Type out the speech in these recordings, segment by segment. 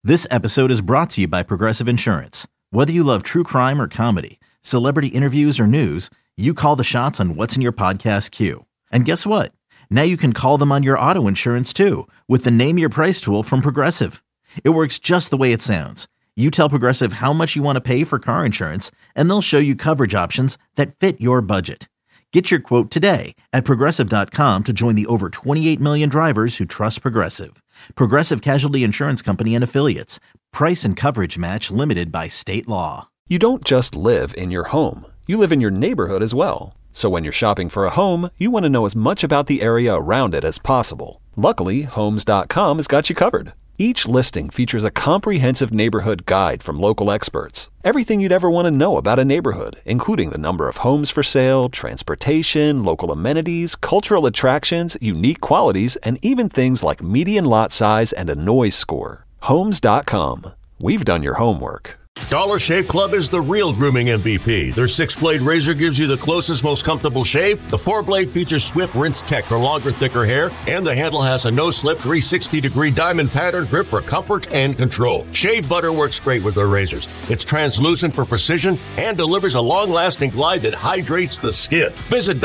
This episode is brought to you by Progressive Insurance. Whether you love true crime or comedy, celebrity interviews or news, you call the shots on what's in your podcast queue. And guess what? Now you can call them on your auto insurance too with the Name Your Price tool from Progressive. It works just the way it sounds. You tell Progressive how much you want to pay for car insurance, and they'll show you coverage options that fit your budget. Get your quote today at Progressive.com to join the over 28 million drivers who trust Progressive. Progressive Casualty Insurance Company and Affiliates. Price and coverage match limited by state law. You don't just live in your home. You live in your neighborhood as well. So when you're shopping for a home, you want to know as much about the area around it as possible. Luckily, Homes.com has got you covered. Each listing features a comprehensive neighborhood guide from local experts. Everything you'd ever want to know about a neighborhood, including the number of homes for sale, transportation, local amenities, cultural attractions, unique qualities, and even things like median lot size and a noise score. Homes.com. We've done your homework. Dollar Shave Club is the real grooming MVP. Their 6-blade razor gives you the closest, most comfortable shave. The 4-blade features Swift Rinse Tech for longer, thicker hair. And the handle has a no-slip 360-degree diamond pattern grip for comfort and control. Shave butter works great with their razors. It's translucent for precision and delivers a long-lasting glide that hydrates the skin. Visit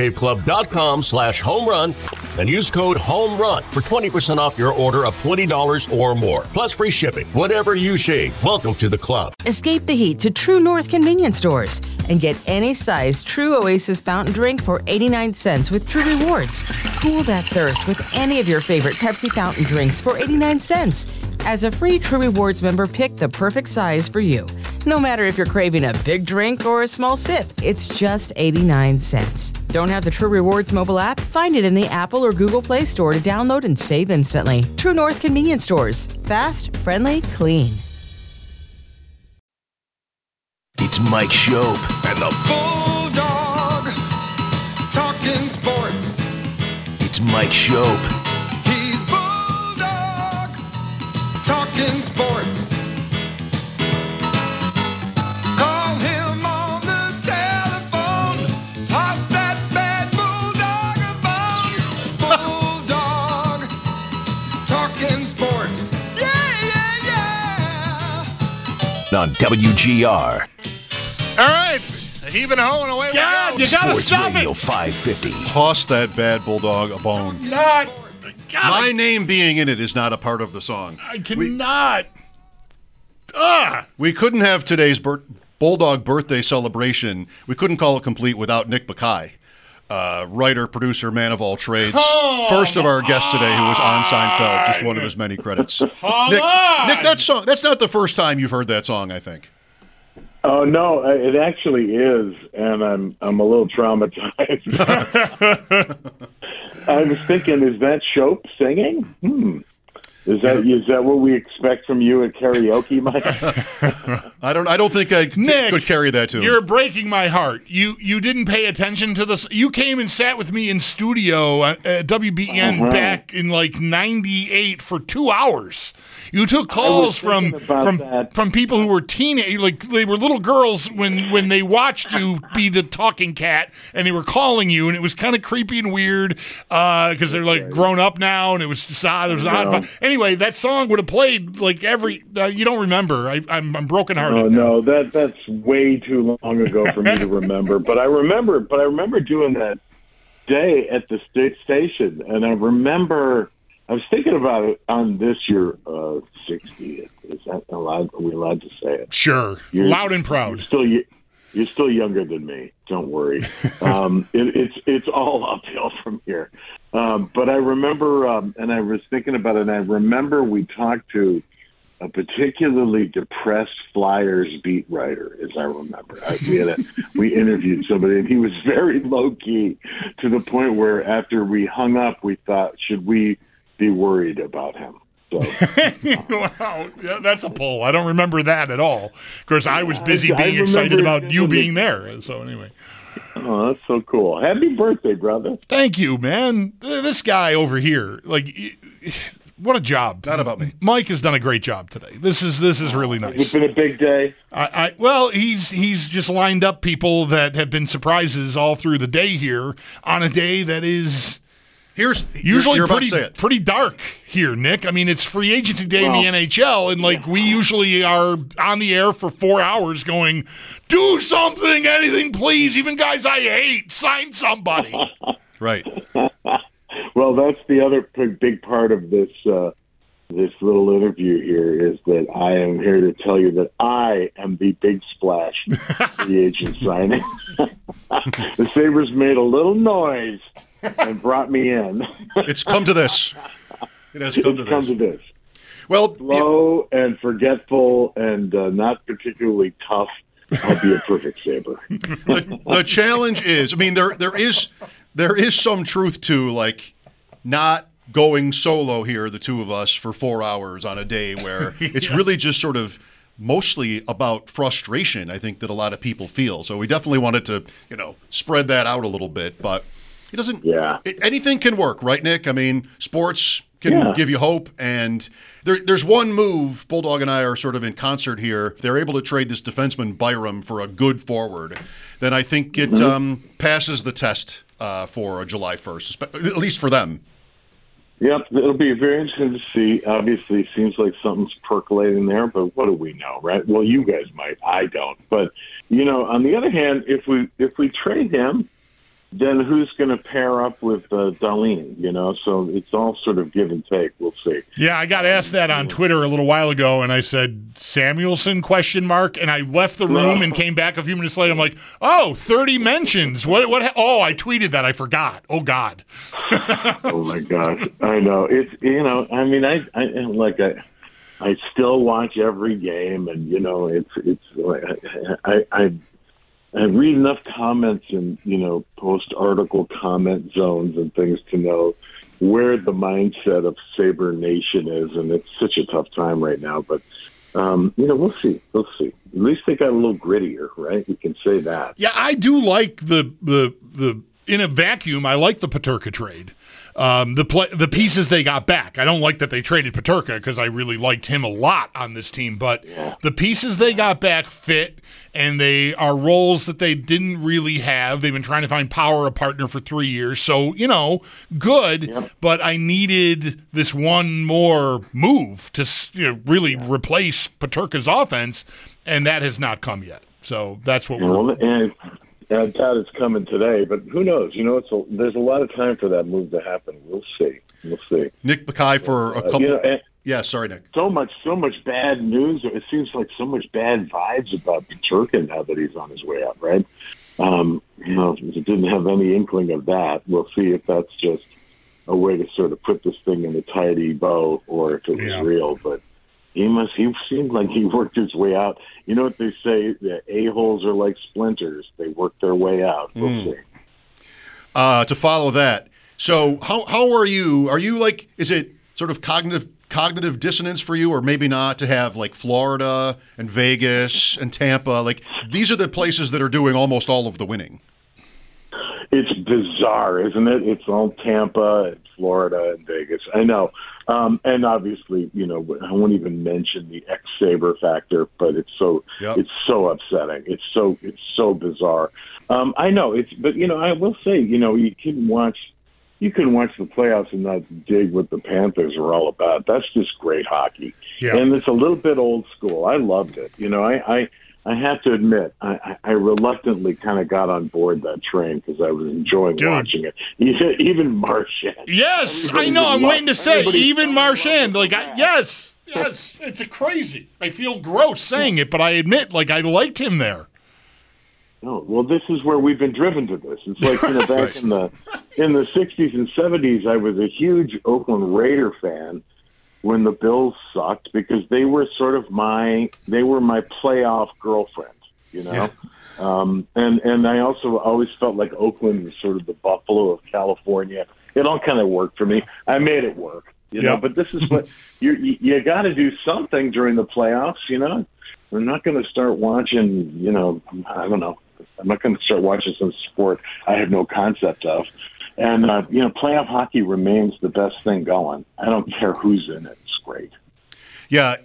DollarShaveClub.com/homerun and use code HOMERUN for 20% off your order of $20 or more. Plus free shipping. Whatever you shave, welcome to the club. Escape the heat to True North convenience stores and get any size True Oasis fountain drink for 89 cents with True Rewards. Cool that thirst with any of your favorite Pepsi fountain drinks for 89 cents. As a free True Rewards member, pick the perfect size for you. No matter if you're craving a big drink or a small sip, it's just 89 cents. Don't have the True Rewards mobile app? Find it in the Apple or Google Play Store to download and save instantly. True North convenience stores. Fast, friendly, clean. It's Mike Schopp and the Bulldog talking sports. It's Mike Schopp. He's Bulldog talking sports. Call him on the telephone. Toss that bad Bulldog a bone. Bulldog talking sports. Yeah. On WGR. All right, heave and ho and away we go. You gotta Sports stop Radio it. 550. Toss that bad Bulldog a bone. Not. My name being in it is not a part of the song. I cannot. We couldn't have today's Bulldog birthday celebration. We couldn't call it complete without Nick Bakay, writer, producer, man of all trades. First of our guests today who was on Seinfeld, just one of his many credits. Nick, that song, that's not the first time you've heard that song, I think. Oh no, it actually is, and I'm a little traumatized. I was thinking, is that Schopp singing? Is that what we expect from you at karaoke, Mike? I don't think I could carry that tune. You're breaking my heart. You didn't pay attention to this. You came and sat with me in studio at WBEN back in like '98 for 2 hours. You took calls from people who were teenage, like they were little girls when they watched you be the talking cat, and they were calling you, and it was kind of creepy and weird because they're like grown up now, and it was just there was odd. Anyway, that song would have played like every. You don't remember? I'm brokenhearted. Oh no, that's way too long ago for me to remember. But I remember doing that day at the station, and I remember. I was thinking about it on this year, 60th. Is that allowed? Are we allowed to say it? Sure. Loud and proud. You're still younger than me. Don't worry. It's all uphill from here. But I remember, and I was thinking about it, and I remember we talked to a particularly depressed Flyers beat writer, as I remember. We interviewed somebody, and he was very low-key to the point where after we hung up, we thought, should we be worried about him? So, wow, yeah, that's a pull. I don't remember that at all. Of course, I was busy being excited about you being there. So anyway. Oh, that's so cool. Happy birthday, brother. Thank you, man. This guy over here, like, what a job. Not about me. Mike has done a great job today. This is really nice. It's been a big day. Well, he's just lined up people that have been surprises all through the day here on a day that is usually you're about to say it. pretty dark here, Nick. I mean, it's free agency day in the NHL, and we usually are on the air for 4 hours going, do something, anything, please. Even guys I hate, sign somebody. Right. Well, that's the other big part of this this little interview here is that I am here to tell you that I am the big splash free agent signing. The Sabres made a little noise and brought me in. It's come to this. It has come to this. Well, slow and forgetful and not particularly tough. I'll be a perfect Sabre. The challenge is, I mean, there is some truth to not going solo here, the two of us, for 4 hours on a day where it's really just sort of mostly about frustration, I think, that a lot of people feel. So we definitely wanted to, spread that out a little bit, but it doesn't, anything can work, right, Nick? I mean, sports can give you hope, and there's one move, Bulldog and I are sort of in concert here. If they're able to trade this defenseman Byram for a good forward, then I think it passes the test for July 1st, at least for them. Yep, it'll be very interesting to see. Obviously, it seems like something's percolating there, but what do we know, right? Well, you guys might. I don't. But, on the other hand, if we trade him, then who's going to pair up with Darlene, So it's all sort of give and take. We'll see. Yeah, I got asked that on Twitter a little while ago, and I said, Samuelson, ? And I left the room and came back a few minutes later. I'm like, 30 mentions. What? Oh, I tweeted that. I forgot. Oh, God. Oh, my gosh. I know. It's, I mean, I still watch every game, and, I read enough comments and, post-article comment zones and things to know where the mindset of Sabre Nation is, and it's such a tough time right now. But, we'll see. We'll see. At least they got a little grittier, right? We can say that. Yeah, I do like the in a vacuum, I like the Peterka trade. The pieces they got back. I don't like that they traded Peterka because I really liked him a lot on this team, but the pieces they got back fit, and they are roles that they didn't really have. They've been trying to find Power a partner for 3 years, so, good, but I needed this one more move to really replace Peterka's offense, and that has not come yet. So that's what I doubt it's coming today, but who knows? There's a lot of time for that move to happen. We'll see. Nick Bakay for a couple. Sorry, Nick. So much bad news. It seems like so much bad vibes about Peterka now that he's on his way out, right? Didn't have any inkling of that. We'll see if that's just a way to sort of put this thing in a tidy bow, or if it was real. But he seemed like he worked his way out. You know what they say? The a-holes are like splinters. They work their way out. We'll see. To follow that, so how are you? Are you is it sort of cognitive dissonance for you, or maybe not, to have Florida and Vegas and Tampa? These are the places that are doing almost all of the winning. It's bizarre, isn't it? It's all Tampa and Florida and Vegas. I know. And obviously, I won't even mention the ex-Sabre factor, but it's so upsetting. It's so bizarre. I know but I will say, you can watch the playoffs and not dig what the Panthers are all about. That's just great hockey. Yeah. And it's a little bit old school. I loved it. I have to admit, I reluctantly kind of got on board that train because I was enjoying watching it. Even Marchand. Yes, I know. I'm waiting to say, even Marchand. Yes, it's crazy. I feel gross saying it, but I admit, I liked him there. Oh, well, this is where we've been driven to this. It's like, back in the 60s and 70s, I was a huge Oakland Raider fan when the Bills sucked, because they were sort of my playoff girlfriend, Yeah. And I also always felt like Oakland was sort of the Buffalo of California. It all kind of worked for me. I made it work, but this is what you got to do something during the playoffs, We're not going to start watching, I don't know. I'm not going to start watching some sport I have no concept of. And, playoff hockey remains the best thing going. I don't care who's in it. It's great. Yeah,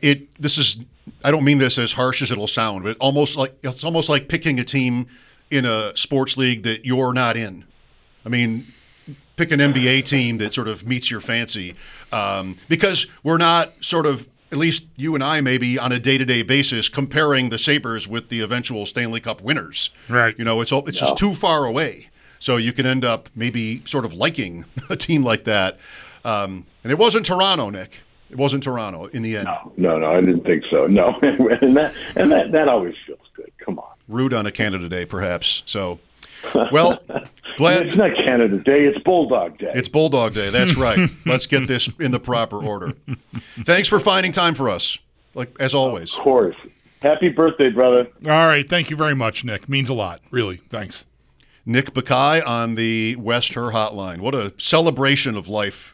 I don't mean this as harsh as it'll sound, but it's almost like picking a team in a sports league that you're not in. I mean, pick an NBA team that sort of meets your fancy, because we're not sort of, at least you and I maybe on a day-to-day basis, comparing the Sabres with the eventual Stanley Cup winners. Right. It's just too far away. So you can end up maybe sort of liking a team like that. And it wasn't Toronto, Nick. It wasn't Toronto in the end. No, I didn't think so. No, and that always feels good. Come on. Rude on a Canada Day, perhaps. So, well, glad it's not Canada Day. It's Bulldog Day. It's Bulldog Day. That's right. Let's get this in the proper order. Thanks for finding time for us, like as always. Of course. Happy birthday, brother. All right. Thank you very much, Nick. Means a lot. Really. Thanks. Nick Bakay on the West Her Hotline. What a celebration of life.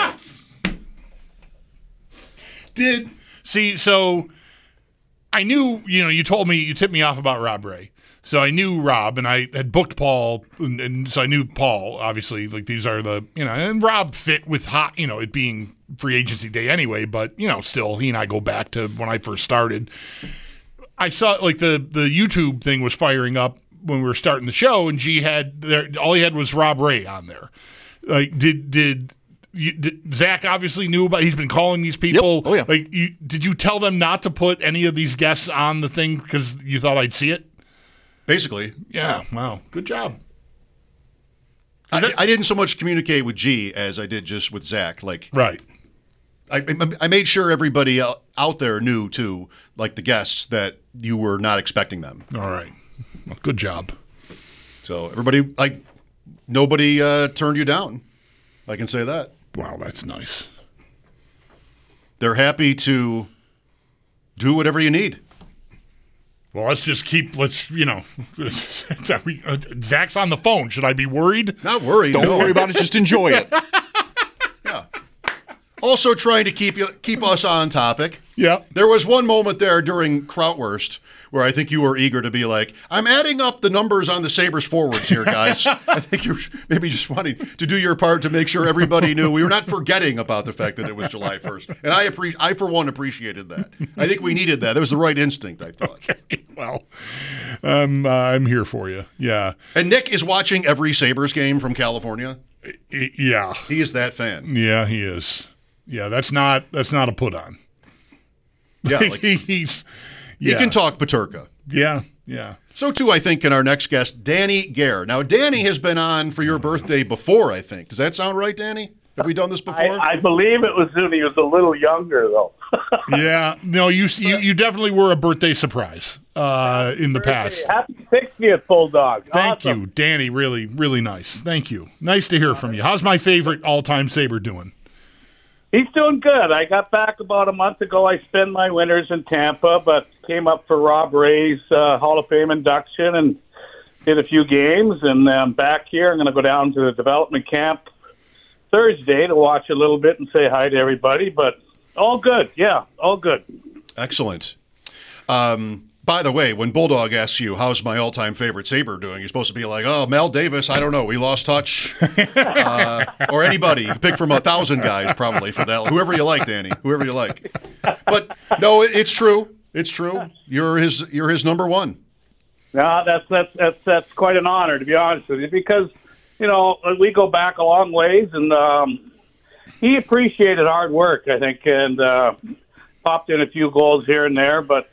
So I knew, you told me, you tipped me off about Rob Ray. So I knew Rob, and I had booked Paul, and so I knew Paul, obviously. Like, these are the, and Rob fit with it being free agency day anyway, but, still, he and I go back to when I first started. I saw, like, the YouTube thing was firing up when we were starting the show, and all he had was Rob Ray on there. Like, did Zach obviously knew about? He's been calling these people. Yep. Oh yeah. Like, did you tell them not to put any of these guests on the thing because you thought I'd see it? Basically. Yeah. Wow. Good job. I didn't so much communicate with G as I did just with Zach. Like, right. I made sure everybody out there knew too, like the guests, that you were not expecting them. All right. Well, good job. So everybody, nobody turned you down. I can say that. Wow, that's nice. They're happy to do whatever you need. Well, Zach's on the phone. Should I be worried? Not worried. Don't worry about it. Just enjoy it. Yeah. Also trying to keep us on topic. Yeah. There was one moment there during Krautwurst where I think you were eager to be like, I'm adding up the numbers on the Sabres forwards here, guys. I think you're maybe just wanting to do your part to make sure everybody knew we were not forgetting about the fact that it was July 1st. And I for one, appreciated that. I think we needed that. That was the right instinct, I thought. Okay. Well, I'm here for you. Yeah. And Nick is watching every Sabres game from California. Yeah. He is that fan. Yeah, he is. Yeah, that's not a put on. Yeah, he can talk Paterka. Yeah. So, too, I think, in our next guest, Danny Gare. Now, Danny has been on for your birthday before, I think. Does that sound right, Danny? Have we done this before? I believe it was when he was a little younger, though. Yeah. No, you definitely were a birthday surprise in the past. Happy 60th, Bulldog. Thank Awesome. you, Danny. Really, really nice. Thank you. Nice to hear from you. How's my favorite all-time Sabre doing? He's doing good. I got back about a month ago. I spend my winters in Tampa, but came up for Rob Ray's Hall of Fame induction and did a few games. And I'm back here. I'm going to go down to the development camp Thursday to watch a little bit and say hi to everybody. But all good. Yeah, all good. Excellent. By the way, when Bulldog asks you, how's my all-time favorite Sabre doing, you're supposed to be like, oh, Mel Davis, I don't know, we lost touch. Or anybody. You can pick from 1,000 guys probably for that. Whoever you like, Danny. Whoever you like. But, no, it's true. It's true. You're his number one. No, that's quite an honor, to be honest with you, because, we go back a long ways, and he appreciated hard work, I think, and popped in a few goals here and there, but...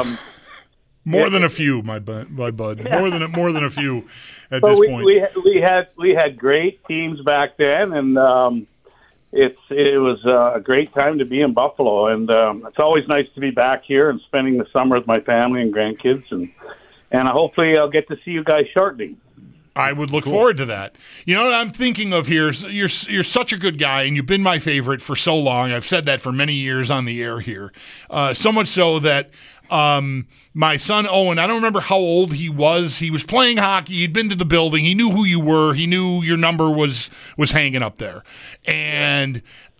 More than a few, my bud. Yeah. More than a few at this point. We had great teams back then, and it was a great time to be in Buffalo. And it's always nice to be back here and spending the summer with my family and grandkids, and hopefully I'll get to see you guys shortly. I would look forward to that. You know what I'm thinking of here? You're such a good guy, and you've been my favorite for so long. I've said that for many years on the air here. So much so that my son Owen, I don't remember how old he was. He was playing hockey. He'd been to the building. He knew who you were. He knew your number was hanging up there. And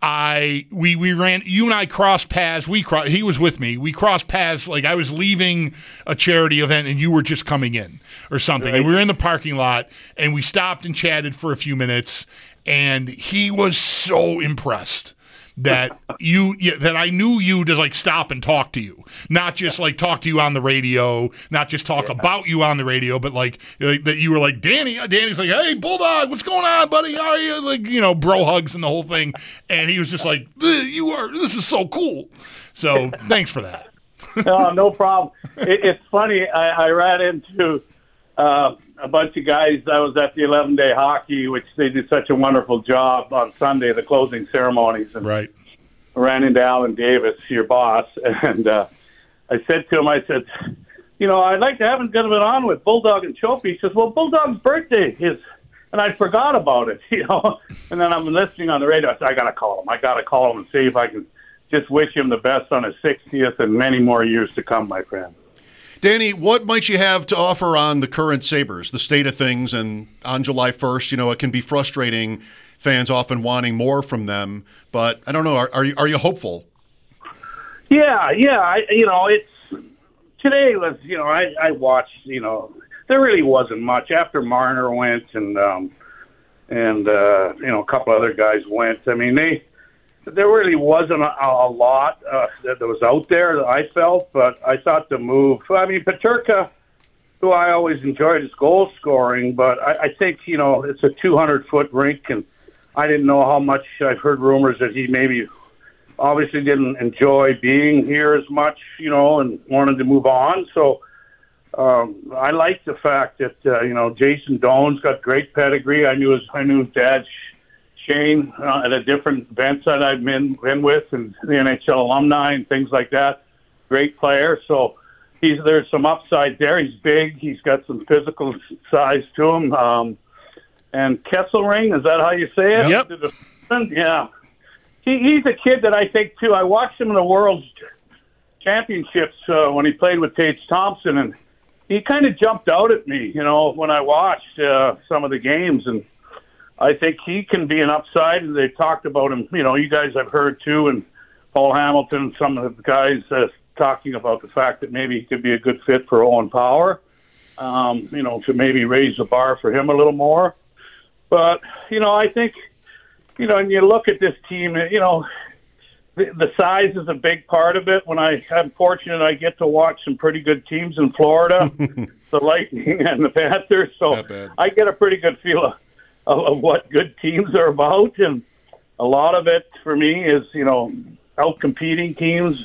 we ran. You and I crossed paths. He was with me. We crossed paths like I was leaving a charity event and you were just coming in or something. Right. And we were in the parking lot and we stopped and chatted for a few minutes. And he was so impressed that that I knew you to like stop and talk to you, not just like talk to you on the radio, not just talk about you on the radio, but like that you were like Danny. Danny's like, hey, Bulldog, what's going on, buddy? How are you? Like, bro hugs and the whole thing. And he was just like, this is so cool. So thanks for that. No problem. It's funny. I ran into a bunch of guys. I was at the 11-day hockey, which they did such a wonderful job on Sunday, the closing ceremonies. And right. I ran into Alan Davis, your boss, and I said to him, I'd like to have him get it on with Bulldog and Chope. He says, well, Bulldog's birthday is, and I forgot about it, And then I'm listening on the radio. I said, I got to call him and see if I can just wish him the best on his 60th and many more years to come, my friend. Danny, what might you have to offer on the current Sabres, the state of things, and on July 1st, it can be frustrating, fans often wanting more from them, but I don't know, are you hopeful? Yeah, it's today was, I watched, there really wasn't much after Marner went and a couple other guys went. I mean, there really wasn't a lot that was out there that I felt, but I thought the move, Peterka, who I always enjoyed his goal scoring, but I think, it's a 200-foot rink, and I didn't know how much. I've heard rumors that he maybe obviously didn't enjoy being here as much, and wanted to move on. So I like the fact that, Jason Doan's got great pedigree. I knew his dad, Shane, at a different events that I've been with and the NHL alumni and things like that. Great player. So there's some upside there. He's big. He's got some physical size to him. And Kesselring, is that how you say it? Yep. Yeah. He's a kid that I think, too. I watched him in the World Championships when he played with Tage Thompson, and he kind of jumped out at me, when I watched some of the games. And I think he can be an upside. They talked about him. You guys have heard too, and Paul Hamilton, some of the guys talking about the fact that maybe he could be a good fit for Owen Power. To maybe raise the bar for him a little more. But I think, and you look at this team, the size is a big part of it. I'm fortunate, I get to watch some pretty good teams in Florida, the Lightning and the Panthers. So I get a pretty good feel of what good teams are about, and a lot of it for me is out competing teams,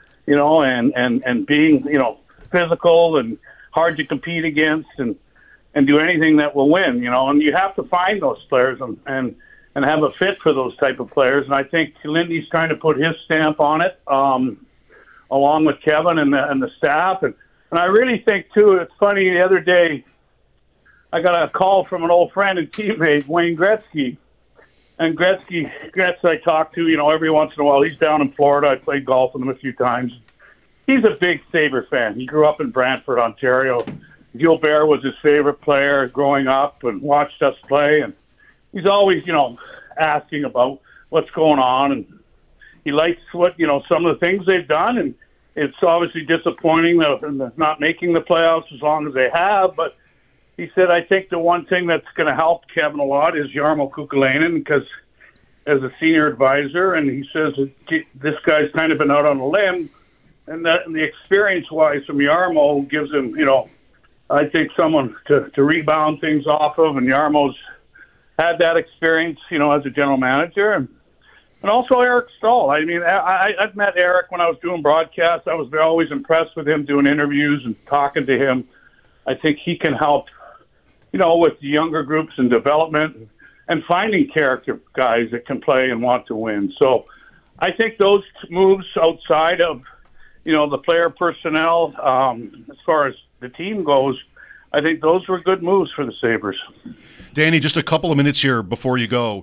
and being physical and hard to compete against, and do anything that will win, and you have to find those players and have a fit for those type of players, and I think Lindy's trying to put his stamp on it, along with Kevin and the staff, and I really think too. It's funny, the other day I got a call from an old friend and teammate, Wayne Gretzky. And Gretzky I talk to, every once in a while. He's down in Florida. I played golf with him a few times. He's a big Sabre fan. He grew up in Brantford, Ontario. Gilbert was his favorite player growing up and watched us play. And he's always, asking about what's going on. And he likes what, some of the things they've done. And it's obviously disappointing that not making the playoffs as long as they have, but he said, I think the one thing that's going to help Kevin a lot is Jarmo Kukalainen, because as a senior advisor, and he says this guy's kind of been out on a limb, and the experience-wise from Jarmo gives him, I think someone to rebound things off of, and Jarmo's had that experience, as a general manager, and also Eric Stahl. I mean, I've met Eric when I was doing broadcasts. I was always impressed with him doing interviews and talking to him. I think he can help, with the younger groups and development and finding character guys that can play and want to win. So I think those moves outside of, the player personnel, as far as the team goes, I think those were good moves for the Sabres. Danny, just a couple of minutes here before you go.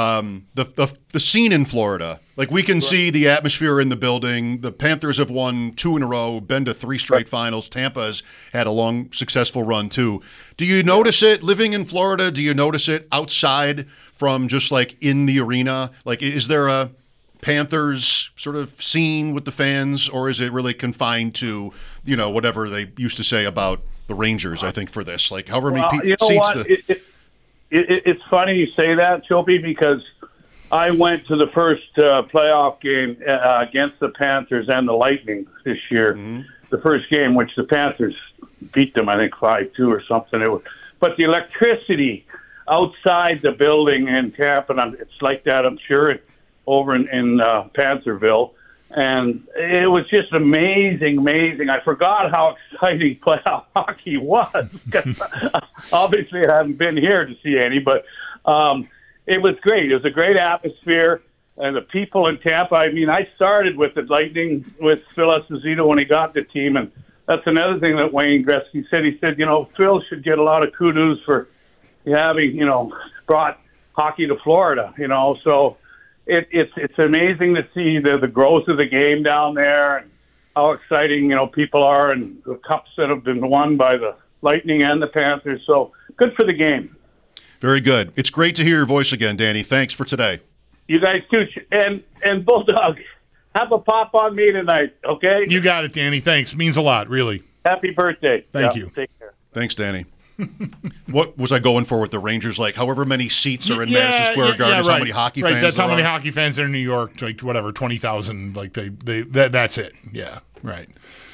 The scene in Florida, like we can see the atmosphere in the building. The Panthers have won 2 in a row, been to 3 straight finals. Tampa has had a long, successful run too. Do you notice it living in Florida? Do you notice it outside from just like in the arena? Like, is there a Panthers sort of scene with the fans, or is it really confined to, whatever they used to say about the Rangers, I think, for this? Like, however many seats. It's funny you say that, Chopey, because I went to the first playoff game against the Panthers and the Lightning this year. The first game, which the Panthers beat them, I think 5-2 or something. But the electricity outside the building in Tampa, and it's like that, I'm sure, over in Pantherville. And it was just amazing. I forgot how exciting playoff hockey was. Obviously, I haven't been here to see any, but it was great. It was a great atmosphere. And the people in Tampa, I mean, I started with the Lightning with Phil Esposito when he got the team. And that's another thing that Wayne Gretzky said. He said, Phil should get a lot of kudos for having, brought hockey to Florida, So it's amazing to see the growth of the game down there and how exciting, people are, and the cups that have been won by the Lightning and the Panthers. So good for the game. Very good. It's great to hear your voice again, Danny. Thanks for today. You guys too. And Bulldog, have a pop on me tonight, okay? You got it, Danny. Thanks. Means a lot, really. Happy birthday. Thank you. Take care. Thanks, Danny. What was I going for with the Rangers? Like, however many seats are in Madison Square Garden, right. how many hockey fans That's how are many on. hockey fans are in New York, like whatever, 20,000. Like that's it. Yeah, right.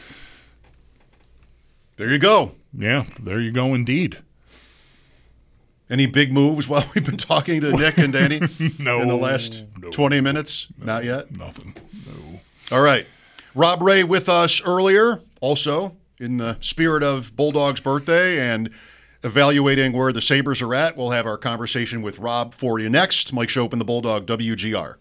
There you go. Yeah, there you go indeed. Any big moves while we've been talking to Nick and Danny No. in the last 20 minutes? Not yet? Nothing. No. All right. Rob Ray with us earlier, also in the spirit of Bulldog's birthday and evaluating where the Sabres are at. We'll have our conversation with Rob for you next. Mike Schopp and the Bulldog, WGR.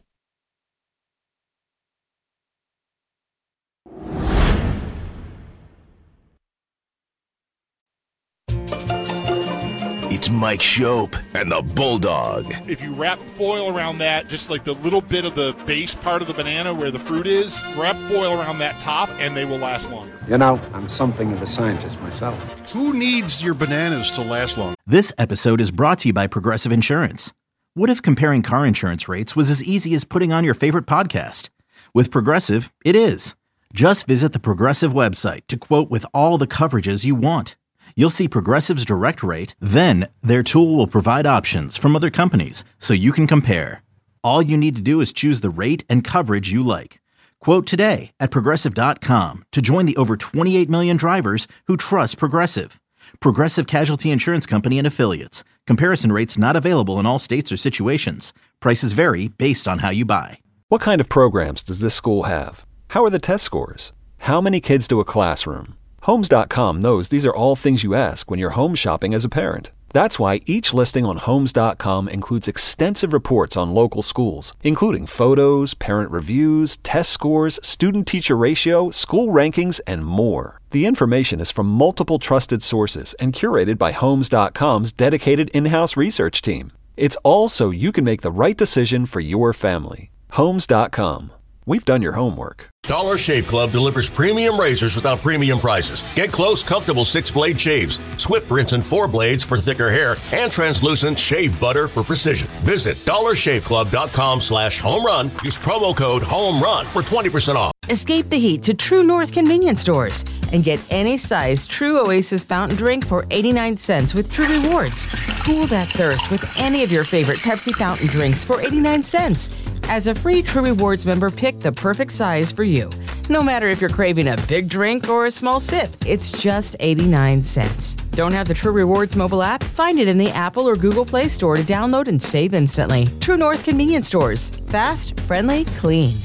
It's Mike Schopp and the Bulldog. If you wrap foil around that, just like the little bit of the base part of the banana where the fruit is, wrap foil around that top and they will last longer. I'm something of a scientist myself. Who needs your bananas to last long? This episode is brought to you by Progressive Insurance. What if comparing car insurance rates was as easy as putting on your favorite podcast? With Progressive, it is. Just visit the Progressive website to quote with all the coverages you want. You'll see Progressive's direct rate, then their tool will provide options from other companies so you can compare. All you need to do is choose the rate and coverage you like. Quote today at Progressive.com to join the over 28 million drivers who trust Progressive. Progressive Casualty Insurance Company and Affiliates. Comparison rates not available in all states or situations. Prices vary based on how you buy. What kind of programs does this school have? How are the test scores? How many kids do a classroom? Homes.com knows these are all things you ask when you're home shopping as a parent. That's why each listing on Homes.com includes extensive reports on local schools, including photos, parent reviews, test scores, student-teacher ratio, school rankings, and more. The information is from multiple trusted sources and curated by Homes.com's dedicated in-house research team. It's all so you can make the right decision for your family. Homes.com. We've done your homework. Dollar Shave Club delivers premium razors without premium prices. Get close, comfortable 6-blade shaves, swift rinse and 4 blades for thicker hair, and translucent shave butter for precision. Visit dollarshaveclub.com/homerun. Use promo code HOMERUN for 20% off. Escape the heat to True North convenience stores and get any size True Oasis fountain drink for 89 cents with True Rewards. Cool that thirst with any of your favorite Pepsi fountain drinks for 89 cents. As a free True Rewards member, pick the perfect size for you. No matter if you're craving a big drink or a small sip, it's just 89 cents. Don't have the True Rewards mobile app? Find it in the Apple or Google Play Store to download and save instantly. True North convenience stores. Fast, friendly, clean.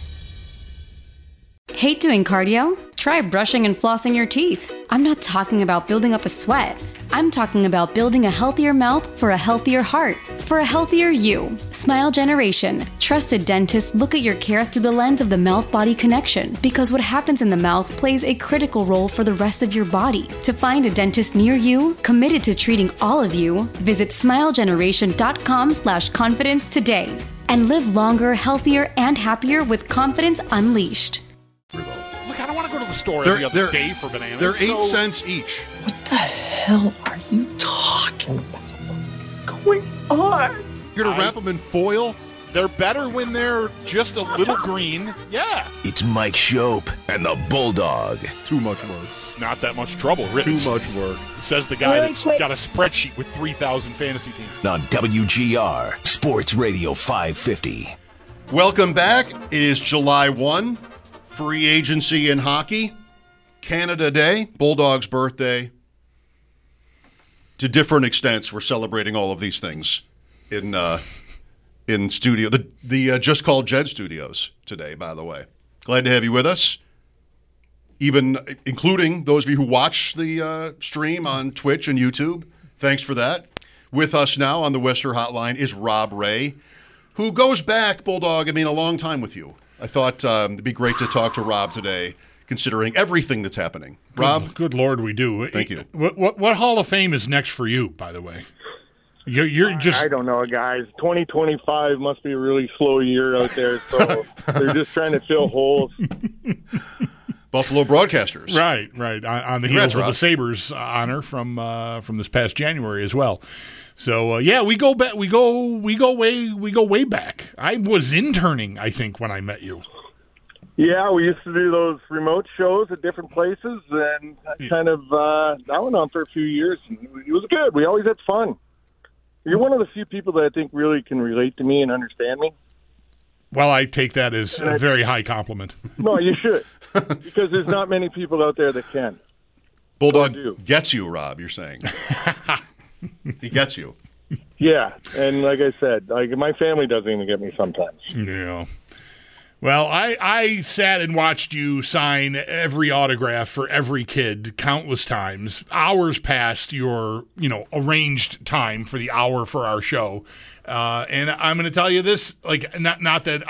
Hate doing cardio? Try brushing and flossing your teeth. I'm not talking about building up a sweat. I'm talking about building a healthier mouth for a healthier heart, for a healthier you. Smile Generation. Trusted dentists look at your care through the lens of the mouth-body connection because what happens in the mouth plays a critical role for the rest of your body. To find a dentist near you, committed to treating all of you, visit smilegeneration.com/confidence today and live longer, healthier, and happier with confidence unleashed. Look, I don't want to go to the store every other day for bananas. They're 8 cents each. What the hell are you talking about? What is going on? You're going to wrap them in foil? They're better when they're just a little green. Yeah. It's Mike Shope and the Bulldog. Too much work. Not that much trouble, really. Too much work. Says the guy that's got a spreadsheet with 3,000 fantasy teams. On WGR, Sports Radio 550. Welcome back. It is July 1, free agency in hockey, Canada Day, Bulldogs' birthday. To different extents, we're celebrating all of these things in studio, the Just Called Jed studios today, by the way. Glad to have you with us, even including those of you who watch the stream on Twitch and YouTube. Thanks for that. With us now on the Wester Hotline is Rob Ray, who goes back, Bulldog, a long time with you. I thought it'd be great to talk to Rob today, considering everything that's happening. Rob? Good Lord, we do. Thank you. What Hall of Fame is next for you, by the way? You're just... I don't know, guys. 2025 must be a really slow year out there, so they're just trying to fill holes. Buffalo Broadcasters. Right. On the heels of the Sabres honor from this past January as well. So we go back. We go way back. I was interning, I think, when I met you. Yeah, we used to do those remote shows at different places, and that went on for a few years. And it was good. We always had fun. You're one of the few people that I think really can relate to me and understand me. Well, I take that as a very high compliment. No, you should, because there's not many people out there that can. Bulldog gets you, Rob, you're saying. He gets you. Yeah, and like I said, my family doesn't even get me sometimes. Yeah. Well, I sat and watched you sign every autograph for every kid countless times, hours past your, arranged time for the hour for our show. And I'm going to tell you this, not that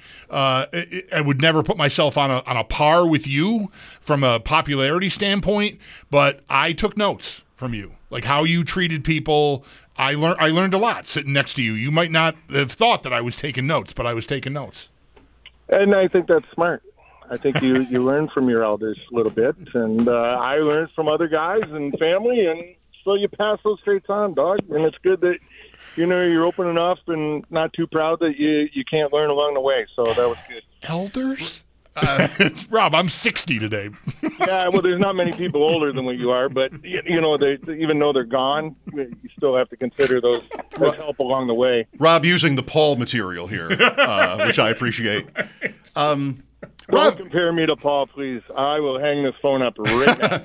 I would never put myself on a par with you from a popularity standpoint, but I took notes from you, like how you treated people. I learned a lot sitting next to you. You might not have thought that I was taking notes, but I was taking notes. And I think that's smart. I think you learn from your elders a little bit, and I learned from other guys and family, and so you pass those traits on, dog. And it's good that you're open enough and not too proud that you can't learn along the way. So that was good. Elders? Rob, I'm 60 today. Yeah, well, there's not many people older than what you are, but they, even though they're gone, you still have to consider those as help along the way. Rob using the Paul material here, which I appreciate. Don't compare me to Paul, please. I will hang this phone up right now.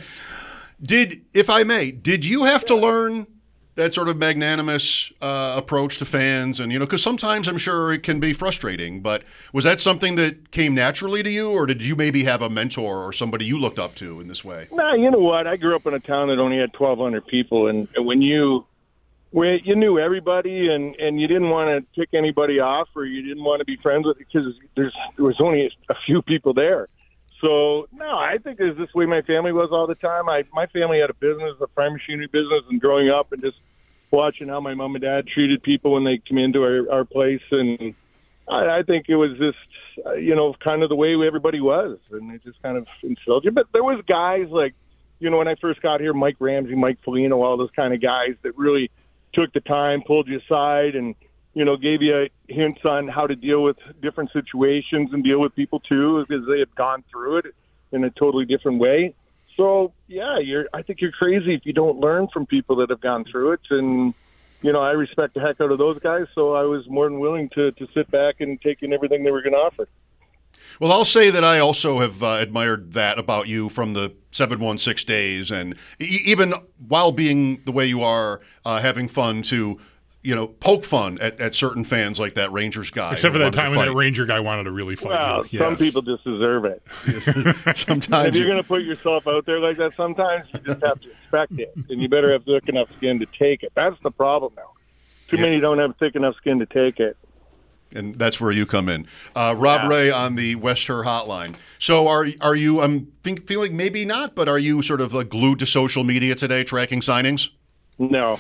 If I may, did you have to learn that sort of magnanimous approach to fans? And, because sometimes I'm sure it can be frustrating, but was that something that came naturally to you, or did you maybe have a mentor or somebody you looked up to in this way? Nah, you know what? I grew up in a town that only had 1,200 people, and when you knew everybody and you didn't want to pick anybody off, or you didn't want to be friends with, because there was only a few people there. So, no, I think it's this way my family was all the time. My family had a business, a fire machinery business, and growing up and just watching how my mom and dad treated people when they come into our place. And I think it was just, kind of the way everybody was. And it just kind of instilled you. But there was guys like, when I first got here, Mike Ramsey, Mike Foligno, all those kind of guys that really took the time, pulled you aside, and gave you hints on how to deal with different situations and deal with people too, because they had gone through it in a totally different way. So, yeah, I think you're crazy if you don't learn from people that have gone through it. And, I respect the heck out of those guys, so I was more than willing to sit back and take in everything they were going to offer. Well, I'll say that I also have admired that about you from the 716 days, and even while being the way you are, having fun to poke fun at certain fans like that Rangers guy. Except for that time when that Ranger guy wanted to really fight. Well, some people just deserve it. Sometimes if you're going to put yourself out there like that, sometimes you just have to expect it, and you better have thick enough skin to take it. That's the problem now. Too many don't have thick enough skin to take it. And that's where you come in. Rob Ray on the Wester Hotline. So are you, I'm feeling maybe not, but are you sort of glued to social media today, tracking signings? No.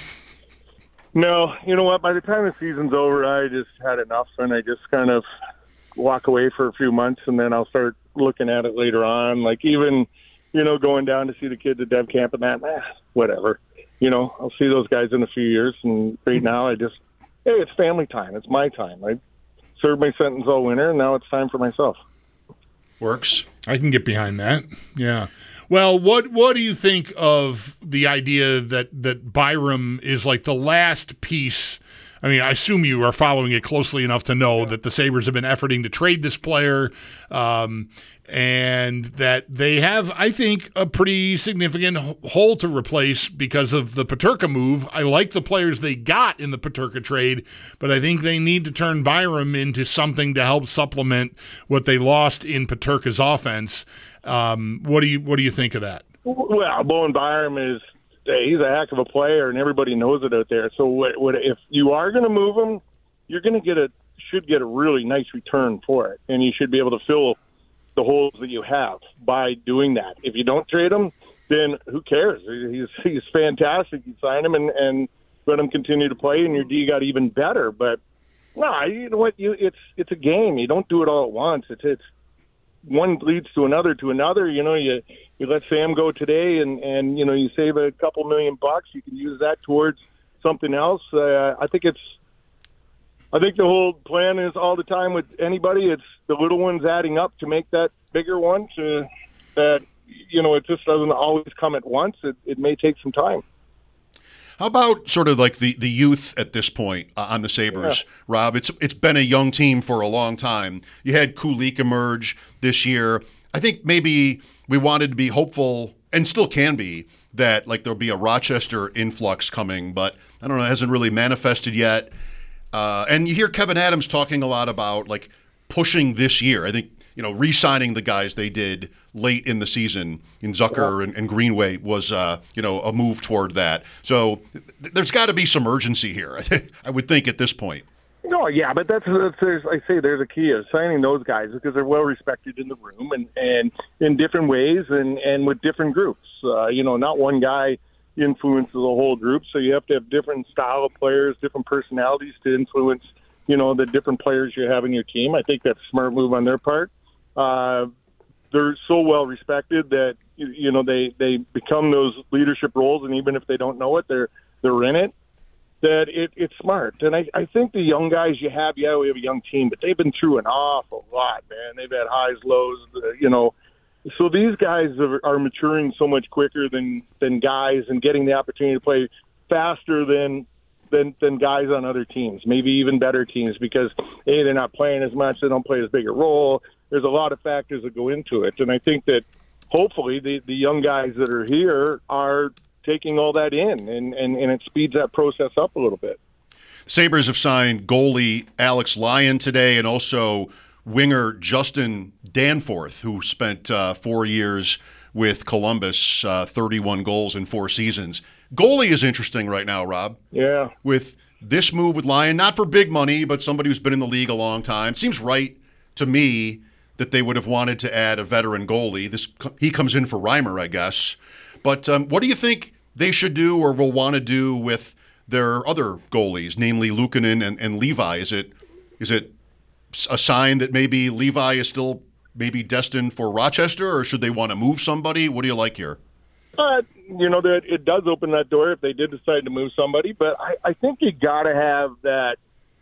No, you know what? By the time the season's over, I just had enough, and I just kind of walk away for a few months, and then I'll start looking at it later on. Like even, going down to see the kids at Dev Camp and that, whatever. I'll see those guys in a few years, and right now I just hey, it's family time. It's my time. I served my sentence all winter, and now it's time for myself. Works. I can get behind that. Yeah. Well, what do you think of the idea that Byram is like the last piece? I mean, I assume you are following it closely enough to know that the Sabres have been efforting to trade this player, and that they have, I think, a pretty significant hole to replace because of the Peterka move. I like the players they got in the Peterka trade, but I think they need to turn Byram into something to help supplement what they lost in Peterka's offense. What do you think of that? Well, Bowen Byram he's a heck of a player, and everybody knows it out there. So if you are going to move him, you're going to should get a really nice return for it, and you should be able to fill the holes that you have by doing that. If you don't trade him, then who cares? He's fantastic. You sign him and let him continue to play, and your D got even better. But no, you know what? It's a game. You don't do it all at once. It's one leads to another. You know, you let Sam go today, and you know, you save a couple $1 million. You can use that towards something else. I think the whole plan is all the time with anybody. It's the little ones adding up to make that bigger one. That you know, it just doesn't always come at once. It may take some time. How about sort of like the youth at this point on the Sabres, yeah. Rob? It's been a young team for a long time. You had Kulich emerge this year. I think maybe we wanted to be hopeful, and still can be, that like there'll be a Rochester influx coming, but I don't know, it hasn't really manifested yet. And you hear Kevin Adams talking a lot about like pushing this year. I think, you know, re-signing the guys they did late in the season in Zucker and Greenway was, you know, a move toward that. So there's got to be some urgency here, I would think, at this point. No, yeah, but there's a key of signing those guys because they're well respected in the room and in different ways and with different groups. You know, not one guy influences the whole group, so you have to have different style of players, different personalities to influence, you know, the different players you have in your team. I think that's a smart move on their part. They're so well respected that you know they become those leadership roles, and even if they don't know it, they're in it. That it's smart, and I think the young guys you have, yeah, we have a young team, but they've been through an awful lot, man. They've had highs, lows, you know. So these guys are maturing so much quicker than guys, and getting the opportunity to play faster than guys on other teams, maybe even better teams, because A, they're not playing as much, they don't play as big a role. There's a lot of factors that go into it, and I think that hopefully the young guys that are here are taking all that in, and it speeds that process up a little bit. Sabres have signed goalie Alex Lyon today, and also winger Justin Danforth, who spent 4 years with Columbus, 31 goals in 4 seasons. Goalie is interesting right now, Rob. Yeah. With this move with Lyon, not for big money, but somebody who's been in the league a long time. It seems right to me that they would have wanted to add a veteran goalie. He comes in for Reimer, I guess. But what do you think they should do or will want to do with their other goalies, namely Luukkonen and Levi? Is it a sign that maybe Levi is still maybe destined for Rochester, or should they want to move somebody? What do you like here? You know, that it does open that door if they did decide to move somebody, but I think you got to have that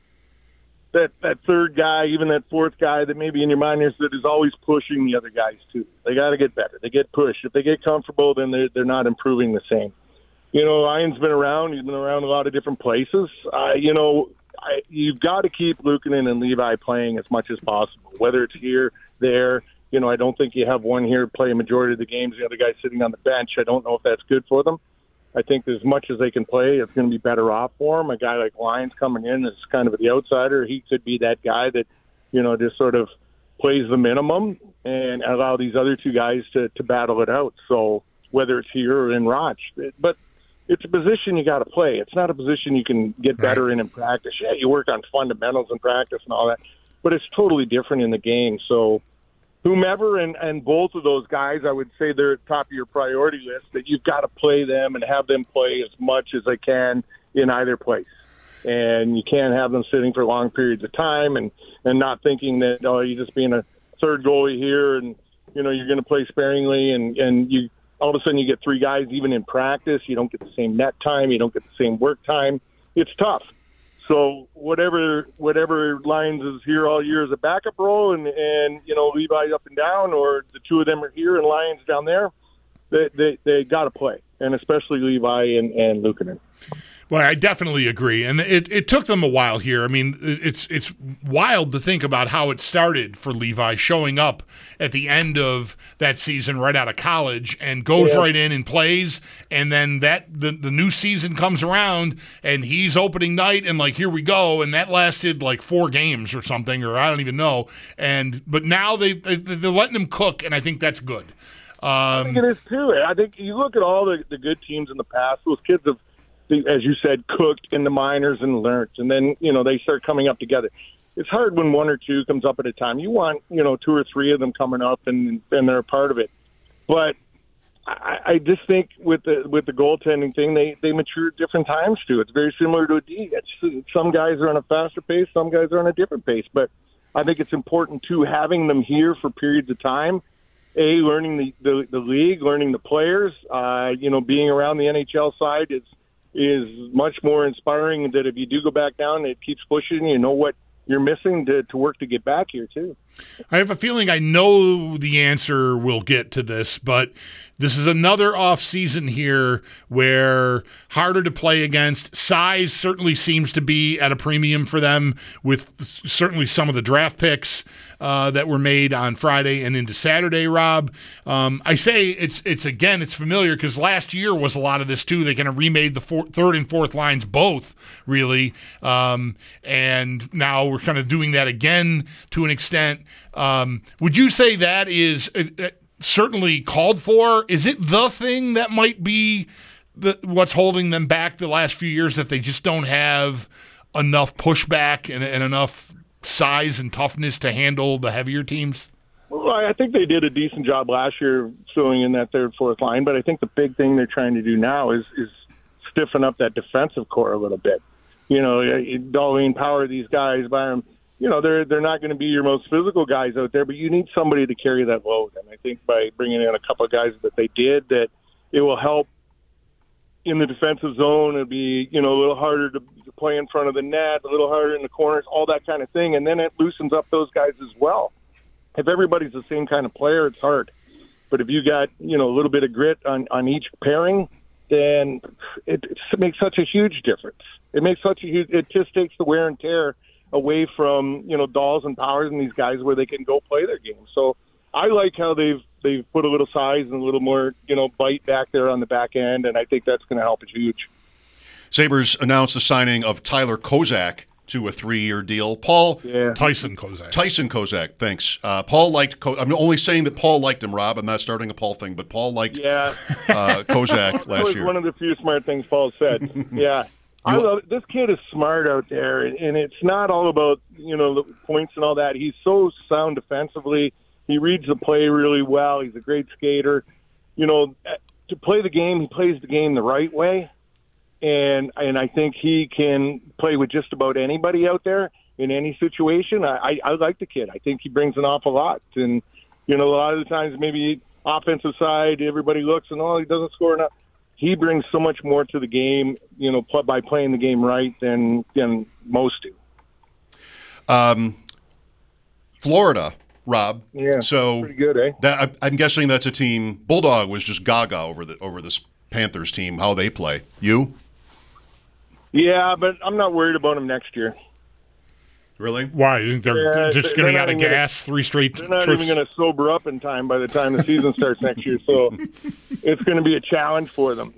third guy, even that fourth guy that maybe in your mind is always pushing the other guys too. They got to get better. They get pushed. If they get comfortable, then they're not improving the same. You know, Lyon's been around. He's been around a lot of different places. You know, you've got to keep Luukkonen and Levi playing as much as possible, whether it's here, there. You know, I don't think you have one here play a majority of the games, the other guy sitting on the bench. I don't know if that's good for them. I think as much as they can play, it's going to be better off for them. A guy like Lyons coming in as kind of the outsider, he could be that guy that, you know, just sort of plays the minimum and allow these other two guys to battle it out. So whether it's here or in Roch, but it's a position you got to play. It's not a position you can get better in practice. Yeah, you work on fundamentals in practice and all that, but it's totally different in the game. So whomever and both of those guys, I would say they're at the top of your priority list, that you've got to play them and have them play as much as they can in either place. And you can't have them sitting for long periods of time and not thinking that, oh, you're just being a third goalie here and, you know, you're going to play sparingly and you all of a sudden you get 3 guys even in practice. You don't get the same net time. You don't get the same work time. It's tough. So whatever Lyons is here all year as a backup role, and Levi up and down, or the two of them are here and Lyons down there, they got to play, and especially Levi and Luukkonen. Well, I definitely agree, and it took them a while here. I mean, it's wild to think about how it started for Levi showing up at the end of that season right out of college and goes right in and plays, and then the new season comes around and he's opening night and like, here we go, and that lasted like 4 games or something, or I don't even know. But now they're letting him cook, and I think that's good. I think it is too. I think you look at all the good teams in the past; those kids have, as you said, cooked in the minors and learned, and then they start coming up together. It's hard when 1 or 2 comes up at a time. You want 2 or 3 of them coming up and they're a part of it. But I just think with the goaltending thing, they mature at different times too. It's very similar to a D. Some guys are on a faster pace, some guys are on a different pace. But I think it's important too, having them here for periods of time. Learning the league, learning the players. Being around the NHL side is much more inspiring. That if you do go back down, it keeps pushing. You know what you're missing to work to get back here too. I have a feeling I know the answer we'll get to this, but this is another off season here where harder to play against. Size certainly seems to be at a premium for them, with certainly some of the draft picks that were made on Friday and into Saturday, Rob. I say it's familiar because last year was a lot of this too. They kind of remade the third and fourth lines both, really. And now we're kind of doing that again to an extent. Would you say that is certainly called for? Is it the thing that might be what's holding them back the last few years, that they just don't have enough pushback and enough size and toughness to handle the heavier teams? Well, I think they did a decent job last year filling in that third, fourth line, but I think the big thing they're trying to do now is stiffen up that defensive core a little bit. Darlene Power, these guys, Byram, they're not going to be your most physical guys out there, but you need somebody to carry that load. And I think by bringing in a couple of guys that they did, that it will help in the defensive zone. It'll be, a little harder to play in front of the net, a little harder in the corners, all that kind of thing. And then it loosens up those guys as well. If everybody's the same kind of player, it's hard. But if you got, a little bit of grit on each pairing, then it makes such a huge difference. It just takes the wear and tear away from, Dolls and Powers and these guys where they can go play their game. So I like how they've put a little size and a little more, bite back there on the back end, and I think that's going to help it huge. Sabres announced the signing of Tyler Kozak to a 3-year deal. Tyson Kozak, thanks. Paul liked I'm only saying that Paul liked him, Rob. I'm not starting a Paul thing, but Paul liked Kozak last year. That was one of the few smart things Paul said. Yeah. I love it. This kid is smart out there, and it's not all about, the points and all that. He's so sound defensively. He reads the play really well. He's a great skater. To play the game, he plays the game the right way. And I think he can play with just about anybody out there in any situation. I like the kid. I think he brings an awful lot. And, a lot of the times maybe offensive side, everybody looks and, he doesn't score enough. He brings so much more to the game, by playing the game right than most do. Florida, Rob. Yeah, so pretty good, eh? I'm guessing that's a team. Bulldog was just gaga over this Panthers team. How they play? You? Yeah, but I'm not worried about them next year. Really? Why? You think they're just getting out of gas 3 straight They're not trips? even going to sober up in time by the time the season starts next year, so it's going to be a challenge for them.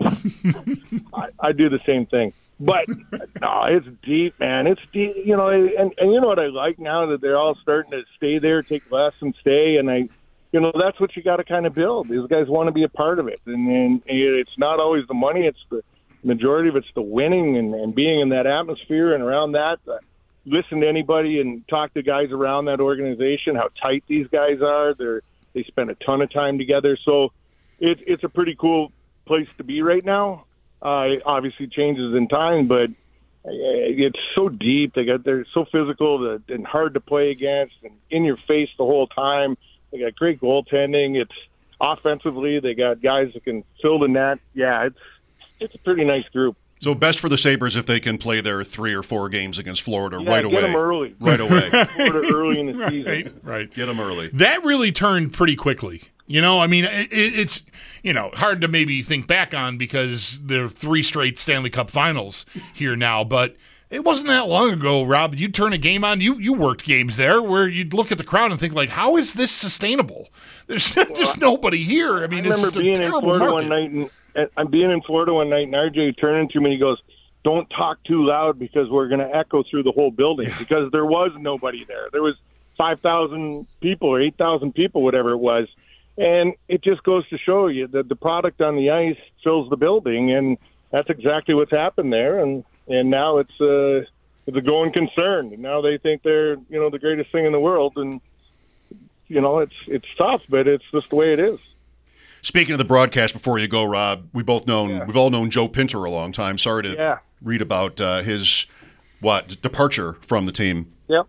I do the same thing. But, no, it's deep, man. It's deep, and you know what I like now, that they're all starting to stay there, take less and stay, and that's what you got to kind of build. These guys want to be a part of it, and it's not always the money. It's the majority of it's the winning and being in that atmosphere and around that. Listen to anybody and talk to guys around that organization, how tight these guys are. They spend a ton of time together. So it's a pretty cool place to be right now. Obviously changes in time, but it's so deep. They're so physical and hard to play against and in your face the whole time. They got great goaltending. It's offensively, they got guys that can fill the net. Yeah, it's a pretty nice group. So best for the Sabres if they can play their 3 or 4 games against Florida Yeah, right get away. them early. Right away. Florida early in the season. Right. Get them early. That really turned pretty quickly. You know, I mean, it's, you know, hard to maybe think back on because there are 3 straight Stanley Cup finals here now, but it wasn't that long ago, Rob. You'd turn a game on, you worked games there where you'd look at the crowd and think, like, how is this sustainable? There's just nobody here. I mean, I remember being in Florida one night, and I'm being in Florida one night, and RJ turned to me and he goes, "Don't talk too loud because we're going to echo through the whole building," because there was nobody there. There was 5,000 people or 8,000 people, whatever it was. And it just goes to show you that the product on the ice fills the building, and that's exactly what's happened there. And now it's a going concern. Now they think they're, you know, the greatest thing in the world, and you know it's tough, but it's just the way it is. Speaking of the broadcast, before you go, Rob, we've all known Joe Pinter a long time. Sorry to read about his departure from the team. Yep.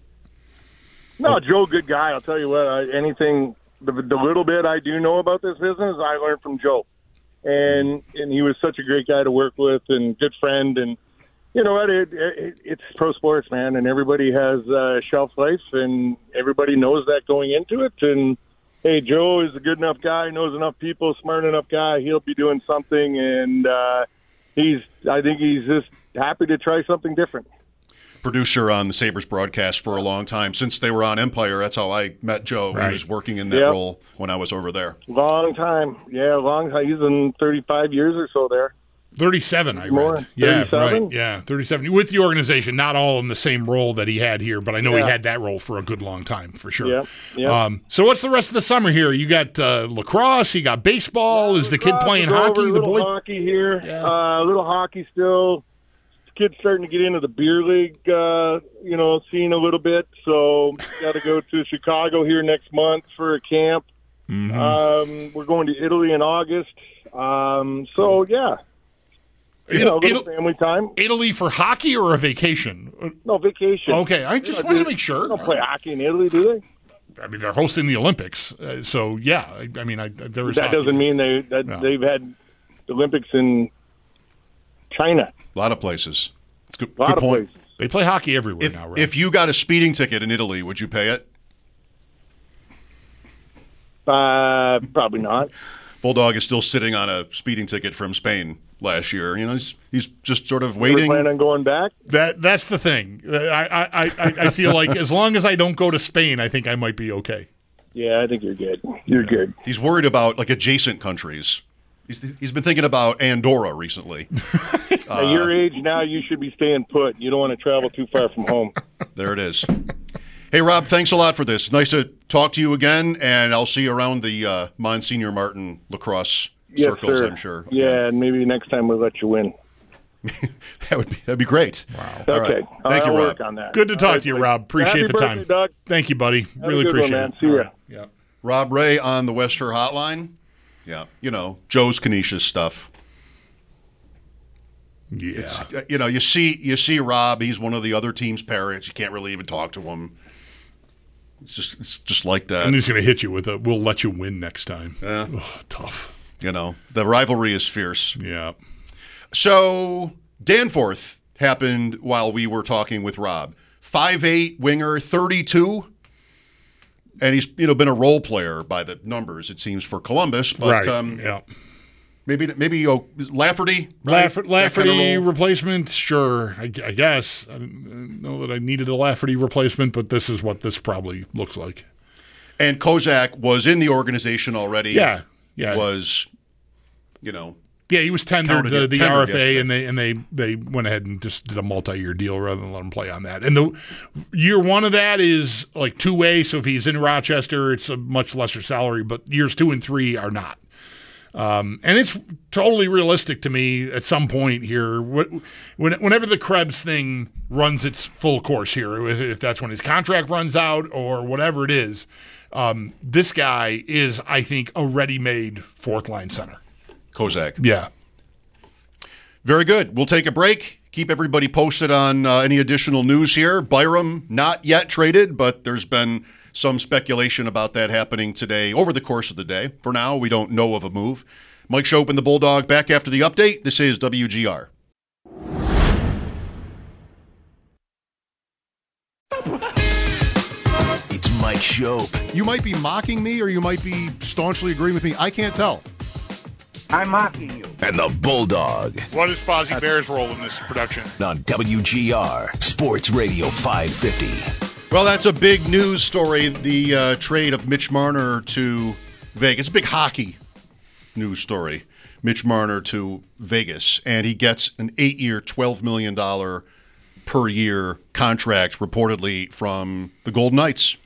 No, Joe, good guy. I'll tell you what. The little bit I do know about this business, I learned from Joe, and he was such a great guy to work with and good friend. And you know what? It's pro sports, man, and everybody has shelf life, and everybody knows that going into it. And hey, Joe is a good enough guy, knows enough people, smart enough guy. He'll be doing something, and I think he's just happy to try something different. Producer on the Sabres broadcast for a long time. Since they were on Empire, that's how I met Joe. Right. He was working in that role when I was over there. Long time. Yeah, long time. He's in 35 years or so there. 37, I More. read. Yeah, 37? right. Yeah, 37. With the organization, not all in the same role that he had here, but I know he had that role for a good long time, for sure. Yeah. So what's the rest of the summer here? You got lacrosse, you got baseball. Is the kid playing hockey? The boy? Hockey here. Little hockey still. Kid's starting to get into the beer league, scene a little bit. So got to go to Chicago here next month for a camp. Mm-hmm. We're going to Italy in August. Little family time. Italy for hockey or a vacation? No, vacation. Okay, I just wanted to make sure. They don't play hockey in Italy, do they? I mean, they're hosting the Olympics, there is. That doesn't mean they've had the Olympics in China. A lot of places. It's good. A lot good of point. places. They play hockey everywhere now, right? If you got a speeding ticket in Italy, would you pay it? Probably not. Bulldog is still sitting on a speeding ticket from Spain last year. You know, he's just sort of waiting. You plan on going back? That's the thing. I feel like as long as I don't go to Spain, I think I might be okay. Yeah, I think you're good. You're good. He's worried about like adjacent countries. He's been thinking about Andorra recently. At your age now, you should be staying put. You don't want to travel too far from home. There it is. Hey, Rob, thanks a lot for this. Nice to talk to you again, and I'll see you around the Monsignor Martin lacrosse circles, sir. I'm sure. Yeah, and maybe next time we'll let you win. That'd be great. Wow. All Okay. right. Thank you, I'll Rob. work on that. Good to talk to you, Rob. Appreciate Happy the time. birthday, Doug. Thank you, buddy. Have a Really good one, appreciate man. it. See ya. All right. Yeah. Rob Ray on the Wester Hotline. Yeah, Joe's Canisius stuff. Yeah. You see Rob. He's one of the other team's parents. You can't really even talk to him. It's just like that. And he's going to hit you with "We'll let you win next time." Yeah. Ugh, tough. The rivalry is fierce. Yeah. So Danforth happened while we were talking with Rob. 5'8" winger, 32. And he's been a role player by the numbers, it seems, for Columbus. But right. maybe Lafferty. Right? Lafferty replacement, sure. I guess. I don't know that I needed a Lafferty replacement, but this is what this probably looks like. And Kozak was in the organization already. Yeah. Was, Yeah, he was tendered the tendered RFA, and they went ahead and just did a multi-year deal rather than let him play on that. And the year one of that is like two-way, so if he's in Rochester, it's a much lesser salary, but years 2 and 3 are not. And it's totally realistic to me at some point here, whenever the Krebs thing runs its full course here, if that's when his contract runs out or whatever it is, this guy is, I think, a ready-made fourth-line center. Kozak. Yeah. Very good. We'll take a break. Keep everybody posted on any additional news here. Byram, not yet traded, but there's been some speculation about that happening today over the course of the day. For now, we don't know of a move. Mike Schopp and the Bulldog back after the update. This is WGR. Job. You might be mocking me or you might be staunchly agreeing with me. I can't tell. I'm mocking you. And the Bulldog. What is Fozzie Bear's role in this production? On WGR Sports Radio 550. Well, that's a big news story, the trade of Mitch Marner to Vegas. A big hockey news story. Mitch Marner to Vegas, and he gets an 8-year, $12 million per year contract, reportedly from the Golden Knights.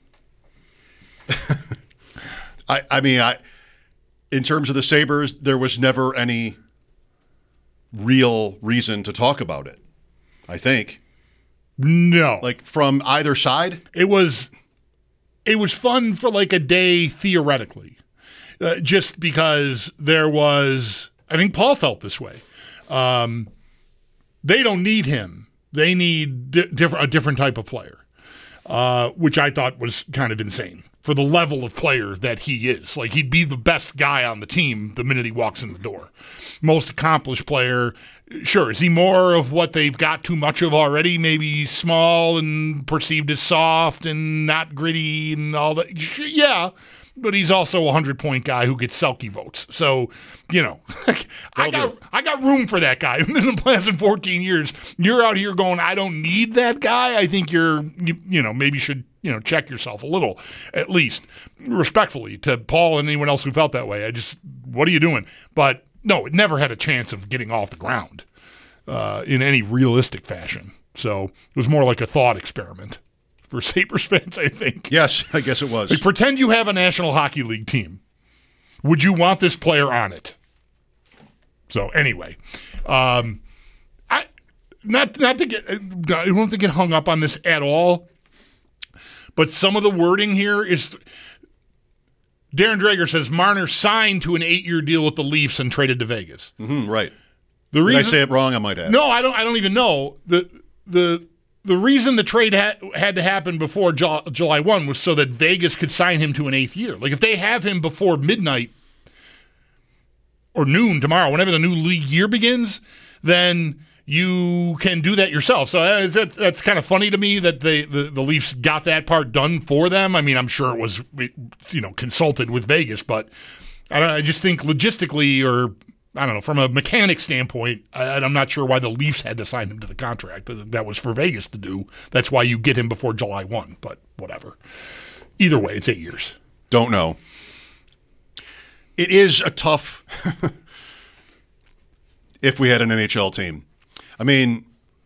I mean, in terms of the Sabres, there was never any real reason to talk about it, I think. No. Like, from either side? It was fun for like a day, theoretically. Just because there was, I think Paul felt this way. They don't need him. They need a different type of player, which I thought was kind of insane for the level of player that he is. Like, he'd be the best guy on the team the minute he walks in the door. Most accomplished player. Sure, is he more of what they've got too much of already? Maybe small and perceived as soft and not gritty and all that. Yeah. But he's also a 100-point guy who gets Selke votes. So, you know, I got room for that guy. In the last 14 years, you're out here going, I don't need that guy. I think you maybe should, check yourself a little, at least, respectfully to Paul and anyone else who felt that way. What are you doing? But no, it never had a chance of getting off the ground in any realistic fashion. So it was more like a thought experiment. For Sabres fans, I think. Yes, I guess it was. Like, pretend you have a National Hockey League team. Would you want this player on it? So anyway, I don't have to get hung up on this at all. But some of the wording here is Darren Dreger says Marner signed to an 8-year deal with the Leafs and traded to Vegas. Mm-hmm, right. Did I say it wrong? I might add. No, I don't even know. The reason the trade had to happen before July 1 was so that Vegas could sign him to an 8th year. Like, if they have him before midnight or noon tomorrow, whenever the new league year begins, then you can do that yourself. So that's kind of funny to me that the Leafs got that part done for them. I mean, I'm sure it was consulted with Vegas, but I just think logistically or I don't know, from a mechanic standpoint, I'm not sure why the Leafs had to sign him to the contract. That was for Vegas to do. That's why you get him before July 1, but whatever. Either way, it's 8 years. Don't know. It is a tough if we had an NHL team. I mean,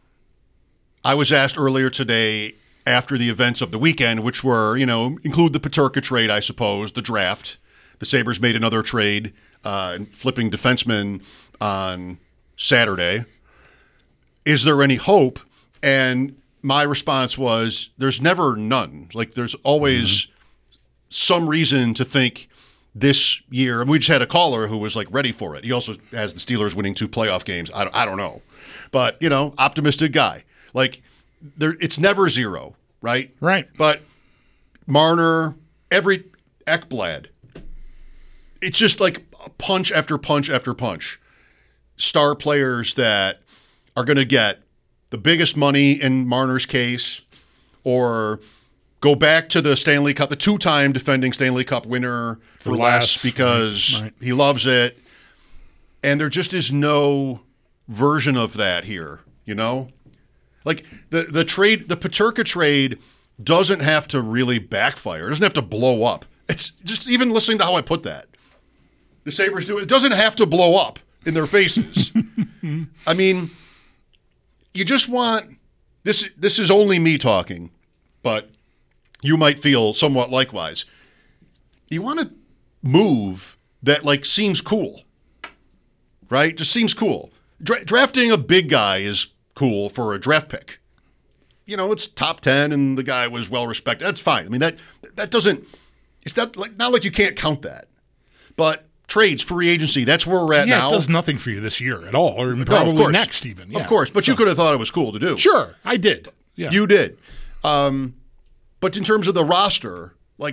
I was asked earlier today after the events of the weekend, which were, include the Peterka trade, I suppose, the draft. The Sabres made another trade. Flipping defenseman on Saturday. Is there any hope? And my response was, there's never none. Like, there's always some reason to think this year. And we just had a caller who was, like, ready for it. He also has the Steelers winning 2 playoff games. I don't know. But, optimistic guy. Like, it's never zero, right? Right. But Marner, Ekblad, it's just like punch after punch after punch. Star players that are going to get the biggest money in Marner's case or go back to the Stanley Cup, the 2-time defending Stanley Cup winner for less because he loves it. And there just is no version of that here, Like the trade, the Peterka trade doesn't have to really backfire. It doesn't have to blow up. It's just even listening to how I put that. The Sabres do it. It doesn't have to blow up in their faces. I mean, you just want this. This is only me talking, but you might feel somewhat likewise. You want to move that seems cool, right? Just seems cool. Drafting a big guy is cool for a draft pick. It's top 10 and the guy was well respected. That's fine. I mean that doesn't. It's not like you can't count that, but. Trades, free agency, that's where we're at now. Yeah, it does nothing for you this year at all, or probably next even. Yeah. Of course, but you could have thought it was cool to do. Sure, I did. Yeah. You did. But in terms of the roster,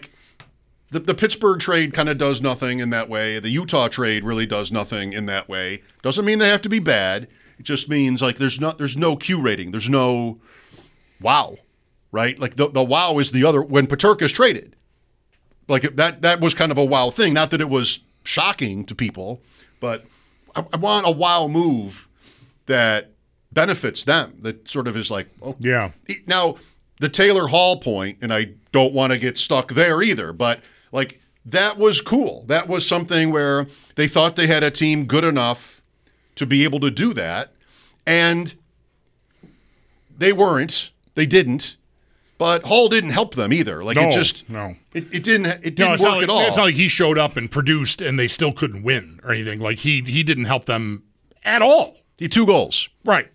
the Pittsburgh trade kind of does nothing in that way. The Utah trade really does nothing in that way. Doesn't mean they have to be bad. It just means there's no Q rating. There's no wow. right? Like the wow is the other when Peterka's traded. Like that was kind of a wow thing. Not that it was shocking to people, but I want a wow move that benefits them. That sort of is like, oh, yeah. Now the Taylor Hall point, and I don't want to get stuck there either, but like that was cool. That was something where they thought they had a team good enough to be able to do that, and they weren't. They didn't. But Hall didn't help them either. Like it didn't work at all. It's not like he showed up and produced and they still couldn't win or anything. Like he didn't help them at all. He had 2 goals. Right.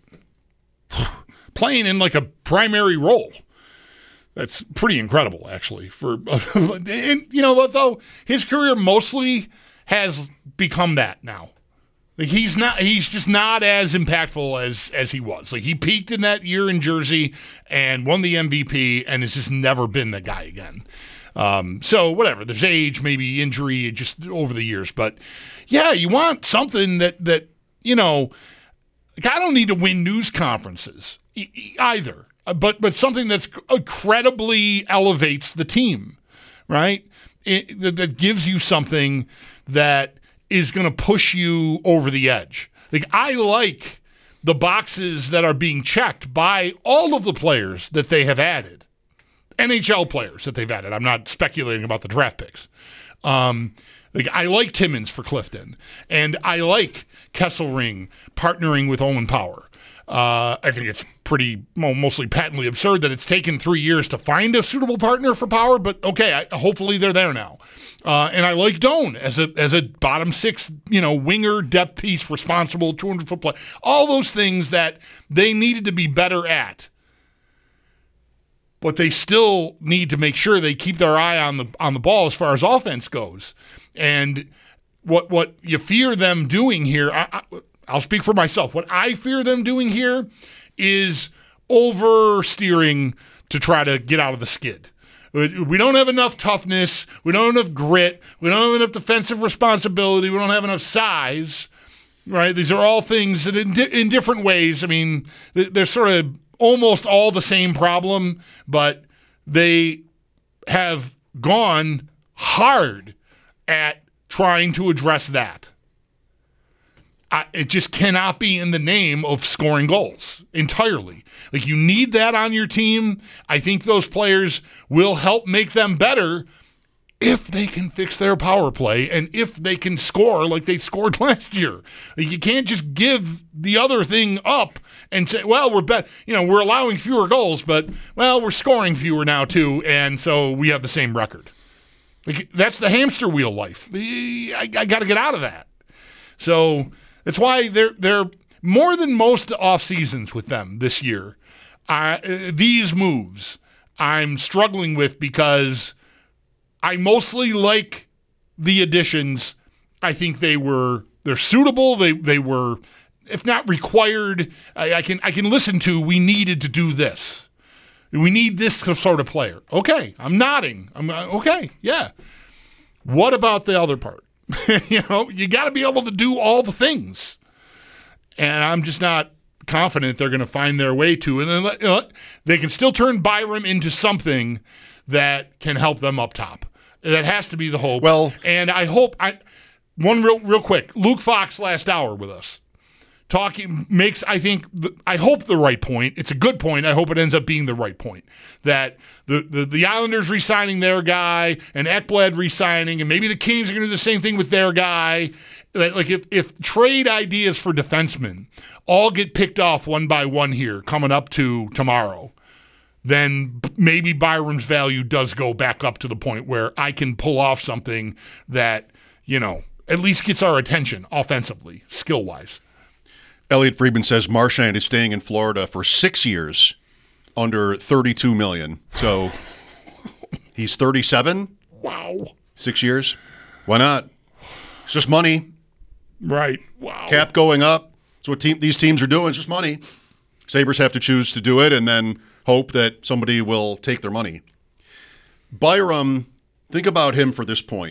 Playing in like a primary role. That's pretty incredible, actually. And you know what though? His career mostly has become that now. Like he's just not as impactful as he was. Like he peaked in that year in Jersey and won the MVP and has just never been the guy again. So whatever, there's age, maybe injury, just over the years. But yeah, you want something that you know, like I don't need to win news conferences either, but something that's credibly elevates the team, right? That gives you something that is going to push you over the edge. Like I like the boxes that are being checked by all of the players that they have added. NHL players that they've added. I'm not speculating about the draft picks. Like I like Timmins for Clifton, and I like Kesselring partnering with Owen Power. I think it's mostly patently absurd that it's taken 3 years to find a suitable partner for Power, but okay, hopefully they're there now. And I like Doan as a bottom 6, winger, depth piece, responsible, 200-foot play. All those things that they needed to be better at. But they still need to make sure they keep their eye on the ball as far as offense goes. And what you fear them doing here, I'll speak for myself. What I fear them doing here is oversteering to try to get out of the skid. We don't have enough toughness. We don't have enough grit. We don't have enough defensive responsibility. We don't have enough size, right? These are all things that in different ways, I mean, they're sort of almost all the same problem, but they have gone hard at trying to address that. It just cannot be in the name of scoring goals entirely. Like you need that on your team. I think those players will help make them better if they can fix their power play and if they can score like they scored last year. Like you can't just give the other thing up and say, well, we're allowing fewer goals, but well, we're scoring fewer now too, and so we have the same record. Like that's the hamster wheel life. I got to get out of that. So that's why they're more than most off seasons with them this year. These moves I'm struggling with because I mostly like the additions. I think they're suitable. They were, if not required, I can listen to. We needed to do this. We need this sort of player. Okay, I'm nodding. I'm okay. Yeah. What about the other part? You got to be able to do all the things. And I'm just not confident they're going to find their way to. And then they can still turn Byram into something that can help them up top. That has to be the hope. Well, and I hope one real quick. Luke Fox last hour with us. Talking makes, I hope the right point. It's a good point. I hope it ends up being the right point. That the Islanders re-signing their guy and Ekblad re-signing, and maybe the Kings are going to do the same thing with their guy. Like if trade ideas for defensemen all get picked off one by one here coming up to tomorrow, then maybe Byram's value does go back up to the point where I can pull off something that, at least gets our attention offensively, skill-wise. Elliot Friedman says Marchand is staying in Florida for 6 years under $32 million. So he's 37. Wow. 6 years. Why not? It's just money. Right. Wow. Cap going up. That's what these teams are doing. It's just money. Sabres have to choose to do it and then hope that somebody will take their money. Byram, think about him for this point.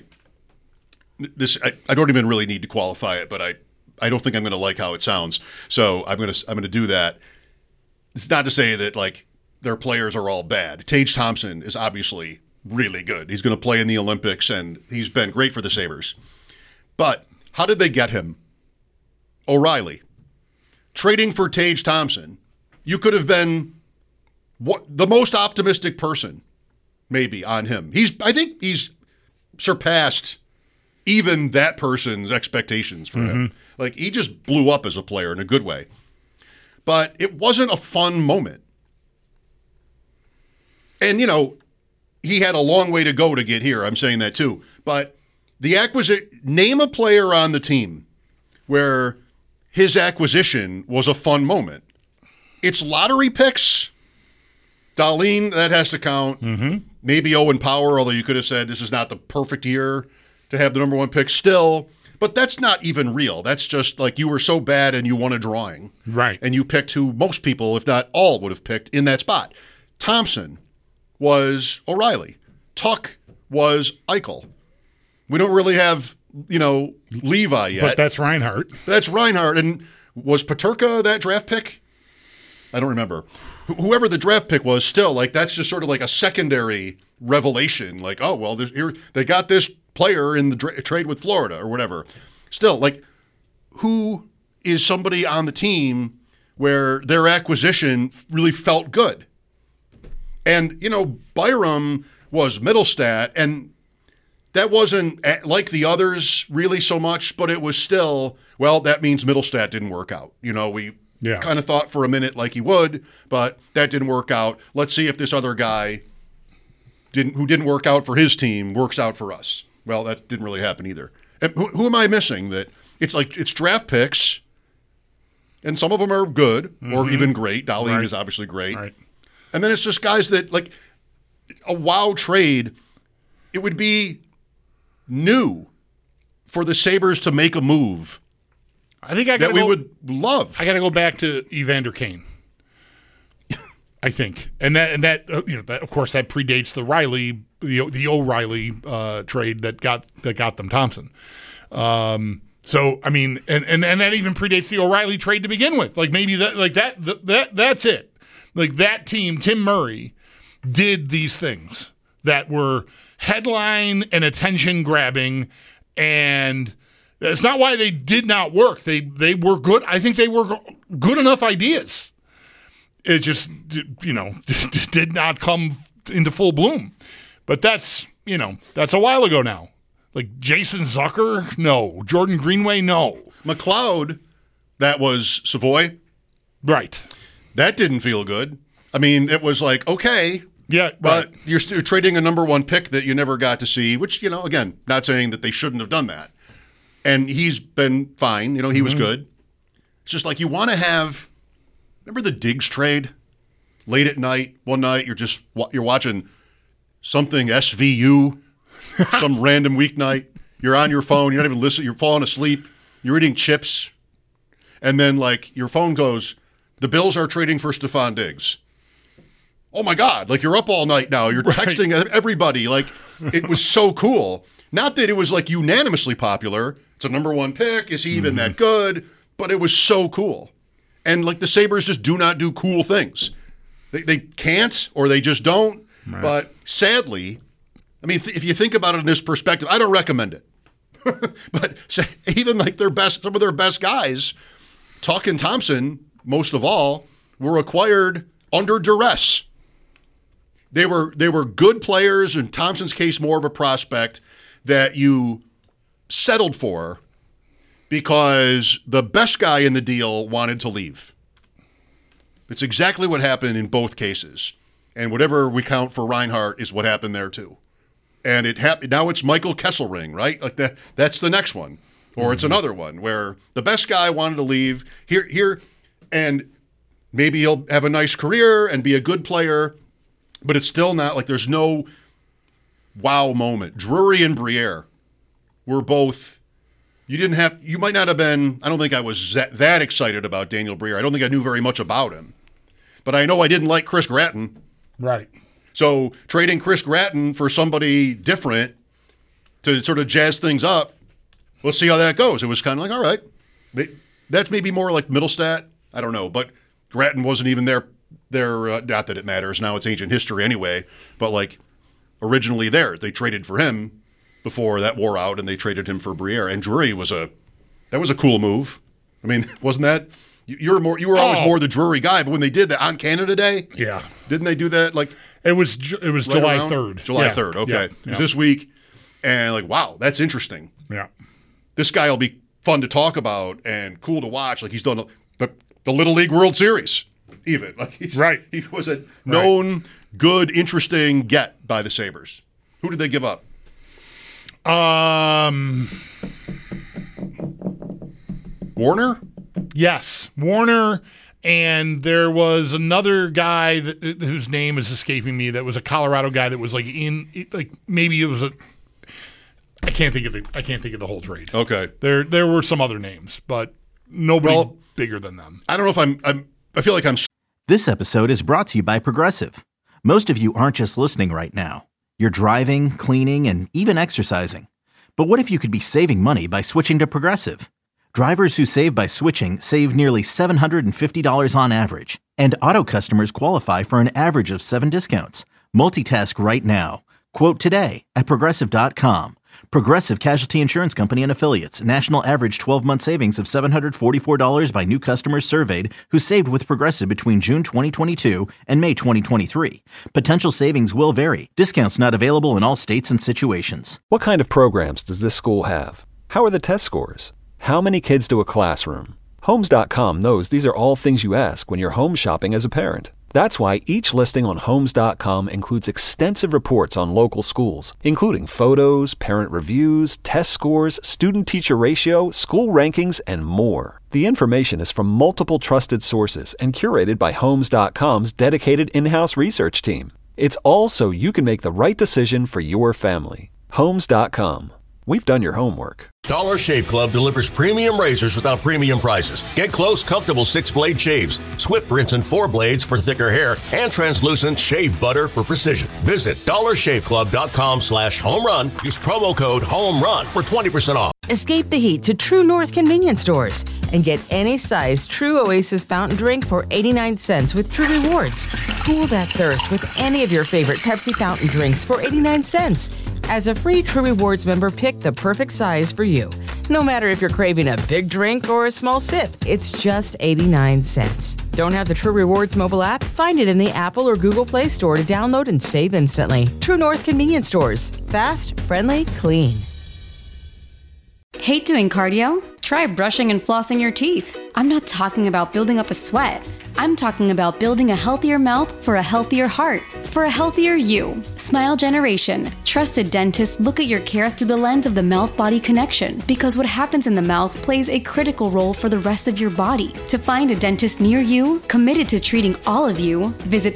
I don't even really need to qualify it, but I don't think I'm going to like how it sounds. So I'm going to do that. It's not to say that their players are all bad. Tage Thompson is obviously really good. He's going to play in the Olympics, and he's been great for the Sabres. But how did they get him? O'Reilly. Trading for Tage Thompson, you could have been the most optimistic person, maybe, on him. I think he's surpassed even that person's expectations for him. Like, he just blew up as a player in a good way. But it wasn't a fun moment. And, he had a long way to go to get here. I'm saying that too. But the name a player on the team where his acquisition was a fun moment. It's lottery picks. Dahlin, that has to count. Maybe Owen Power, although you could have said this is not the perfect year to have the number one pick still. But that's not even real. That's just like you were so bad and you won a drawing. Right. And you picked who most people, if not all, would have picked in that spot. Thompson was O'Reilly. Tuck was Eichel. We don't really have, Levi yet. But that's Reinhart. That's Reinhart. And was Peterka that draft pick? I don't remember. Whoever the draft pick was, still, like, that's just sort of like a secondary revelation. Like, oh, well, they got this player in the trade with Florida or whatever. Still, like, who is somebody on the team where their acquisition really felt good? And, Byram was Middlestat, and that wasn't like the others really so much, but it was still, well, that means Middlestat didn't work out. We kind of thought for a minute like he would, but that didn't work out. Let's see if this other guy who didn't work out for his team works out for us. Well, that didn't really happen either. And who am I missing? That it's draft picks, and some of them are good or even great. Dahlin is obviously great. Right. And then it's just guys that, like, a wow trade, it would be new for the Sabres to make a move. I think we would love. I got to go back to Evander Kane. I think, and that of course that predates the O'Reilly trade that got them Thompson. So I mean, and that even predates the O'Reilly trade to begin with. Like maybe that's it. Like that team, Tim Murray, did these things that were headline and attention grabbing, and it's not why they did not work. They were good. I think they were good enough ideas. It just, did not come into full bloom. But that's a while ago now. Like Jason Zucker, no. Jordan Greenway, no. McLeod, that was Savoy. Right. That didn't feel good. I mean, it was like, okay. Yeah, but you're trading a number one pick that you never got to see, which, again, not saying that they shouldn't have done that. And he's been fine. He was good. It's just like you want to have, remember the Diggs trade? Late at night, one night, you're watching something SVU, some random weeknight. You're on your phone. You're not even listening. You're falling asleep. You're eating chips. And then, like, your phone goes, the Bills are trading for Stephon Diggs. Oh, my God. Like, you're up all night now. You're texting everybody. Like, it was so cool. Not that it was, like, unanimously popular. It's a number one pick. Is he even that good? But it was so cool. And, like, the Sabres just do not do cool things. They can't, or they just don't. Right. But sadly, I mean, if you think about it in this perspective, I don't recommend it. But even like some of their best guys, Tuck and Thompson, most of all, were acquired under duress. They were good players, in Thompson's case, more of a prospect that you settled for because the best guy in the deal wanted to leave. It's exactly what happened in both cases. And whatever we count for Reinhart is what happened there too. And it happened. Now it's Michael Kesselring, right? Like that's the next one. Or it's another one where the best guy wanted to leave here, and maybe he'll have a nice career and be a good player, but it's still not like there's no wow moment. Drury and Briere were both. You might not have been. I don't think I was that excited about Daniel Briere. I don't think I knew very much about him. But I know I didn't like Chris Gratton. Right. So trading Chris Gratton for somebody different to sort of jazz things up, let's see how that goes. It was kind of like, all right, that's maybe more like Middlestat. I don't know. But Gratton wasn't even there they're not that it matters now; it's ancient history anyway. But like originally, they traded for him before that wore out, and they traded him for Briere. And Drury was a cool move. I mean, wasn't that? You were always more the Drury guy, but when they did that on Canada Day, yeah, didn't they do that? Like it was July 3rd. July 3rd. Okay, yeah. It was this week, and like wow, that's interesting. Yeah, this guy will be fun to talk about and cool to watch. Like he's done the Little League World Series, even like he was a known, good, interesting get by the Sabres. Who did they give up? Warner? Yes, Warner, and there was another guy whose name is escaping me. That was a Colorado guy that was maybe it was a. I can't think of the whole trade. Okay, there were some other names, but nobody bigger than them. I don't know if I feel like I'm. This episode is brought to you by Progressive. Most of you aren't just listening right now. You're driving, cleaning, and even exercising. But what if you could be saving money by switching to Progressive? Drivers who save by switching save nearly $750 on average. And auto customers qualify for an average of 7 discounts. Multitask right now. Quote today at Progressive.com. Progressive Casualty Insurance Company and Affiliates. National average 12-month savings of $744 by new customers surveyed who saved with Progressive between June 2022 and May 2023. Potential savings will vary. Discounts not available in all states and situations. What kind of programs does this school have? How are the test scores? How many kids do a classroom? Homes.com knows these are all things you ask when you're home shopping as a parent. That's why each listing on Homes.com includes extensive reports on local schools, including photos, parent reviews, test scores, student-teacher ratio, school rankings, and more. The information is from multiple trusted sources and curated by Homes.com's dedicated in-house research team. It's all so you can make the right decision for your family. Homes.com. We've done your homework. Dollar Shave Club delivers premium razors without premium prices. Get close, comfortable 6-blade shaves, swift rinse and 4 blades for thicker hair, and translucent shave butter for precision. Visit dollarshaveclub.com/homerun. Use promo code HOMERUN for 20% off. Escape the heat to True North convenience stores and get any size True Oasis fountain drink for 89 cents with True Rewards. Cool that thirst with any of your favorite Pepsi fountain drinks for 89 cents. As a free True Rewards member, pick the perfect size for you. No matter if you're craving a big drink or a small sip, it's just 89 cents. Don't have the True Rewards mobile app? Find it in the Apple or Google Play Store to download and save instantly. True North convenience stores. Fast, friendly, clean. Hate doing cardio? Try brushing and flossing your teeth. I'm not talking about building up a sweat. I'm talking about building a healthier mouth for a healthier heart, for a healthier you. Smile Generation. Trusted dentists look at your care through the lens of the mouth-body connection because what happens in the mouth plays a critical role for the rest of your body. To find a dentist near you, committed to treating all of you, visit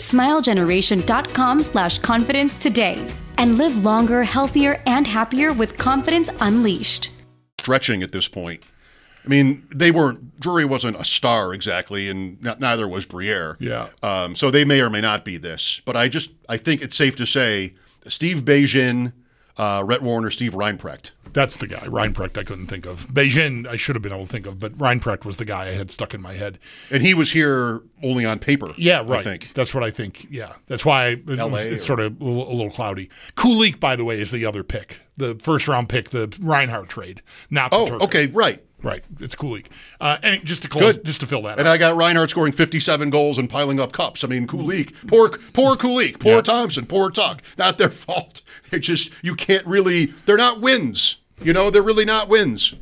smilegeneration.com/confidence today and live longer, healthier, and happier with confidence unleashed. Stretching at this point. I mean, Drury wasn't a star exactly, and neither was Briere. Yeah. So they may or may not be this. But I think it's safe to say Steve Bejin, Rhett Warner, Steve Reinprecht. That's the guy. Reinprecht I couldn't think of. Bejin I should have been able to think of, but Reinprecht was the guy I had stuck in my head. And he was here only on paper. Yeah, right. I think. That's what I think. Yeah. That's why it's sort of a little cloudy. Kulich, by the way, is the other pick. The first-round pick, the Reinhart trade, not the Turco. Okay, right. Right, it's Kulich. And just to close, just to fill that and up. I got Reinhardt scoring 57 goals and piling up cups. I mean, Kulich, poor Kulich, poor Thompson, poor Tuck. Not their fault. It's just, you can't really, they're not wins. You know, they're really not wins.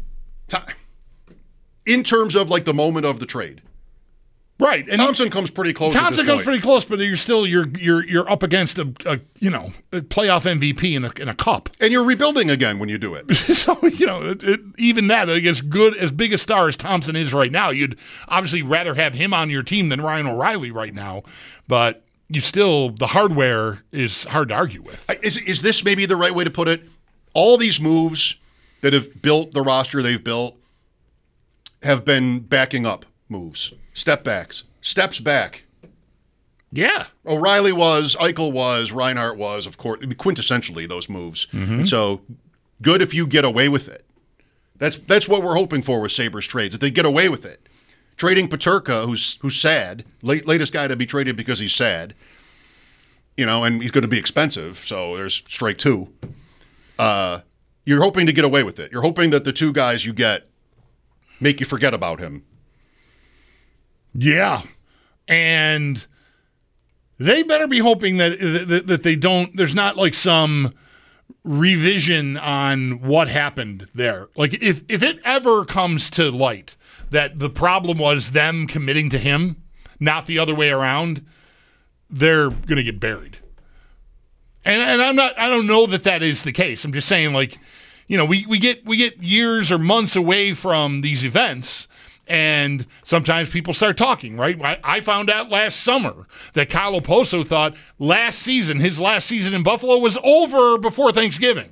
In terms of like the moment of the trade. Right. And Thompson comes pretty close. Thompson comes pretty close, but you're up against a playoff MVP in a cup, and you're rebuilding again when you do it. So even that, I guess, as big a star as Thompson is right now, you'd obviously rather have him on your team than Ryan O'Reilly right now. But the hardware is hard to argue with. Is this maybe the right way to put it? All these moves that have built the roster they've built have been backing up moves. Steps back. Yeah. O'Reilly was, Eichel was, Reinhart was, of course, quintessentially those moves. Mm-hmm. So good if you get away with it. That's what we're hoping for with Sabres trades, that they get away with it. trading Peterka, who's sad, latest guy to be traded because he's sad, and he's going to be expensive, so there's strike two. You're hoping to get away with it. You're hoping that the two guys you get make you forget about him. Yeah. And they better be hoping that they don't, there's not like some revision on what happened there. Like if it ever comes to light that the problem was them committing to him, not the other way around, they're going to get buried. And I don't know that is the case. I'm just saying, like, we get years or months away from these events, and sometimes people start talking, right? I found out last summer that Kyle Oposo thought his last season in Buffalo was over before Thanksgiving.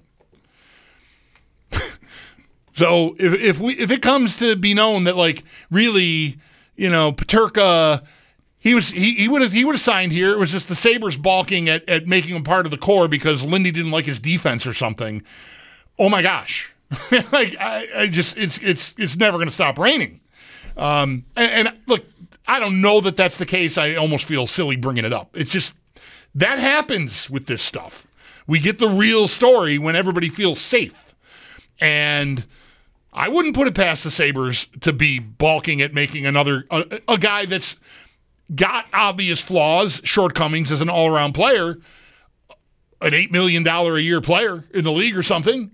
So if it comes to be known that, like, really, Peterka, he would have signed here. It was just the Sabres balking at making him part of the core because Lindy didn't like his defense or something. Oh my gosh! Like it's never going to stop raining. And look, I don't know that that's the case. I almost feel silly bringing it up. It's just that happens with this stuff. We get the real story when everybody feels safe, and I wouldn't put it past the Sabres to be balking at making another a guy that's got obvious flaws, shortcomings as an all-around player, an $8 million a year player in the league or something.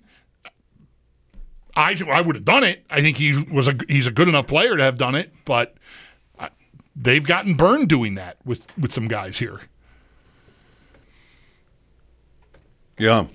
I would have done it. I think he's a good enough player to have done it, but they've gotten burned doing that with some guys here. Yeah.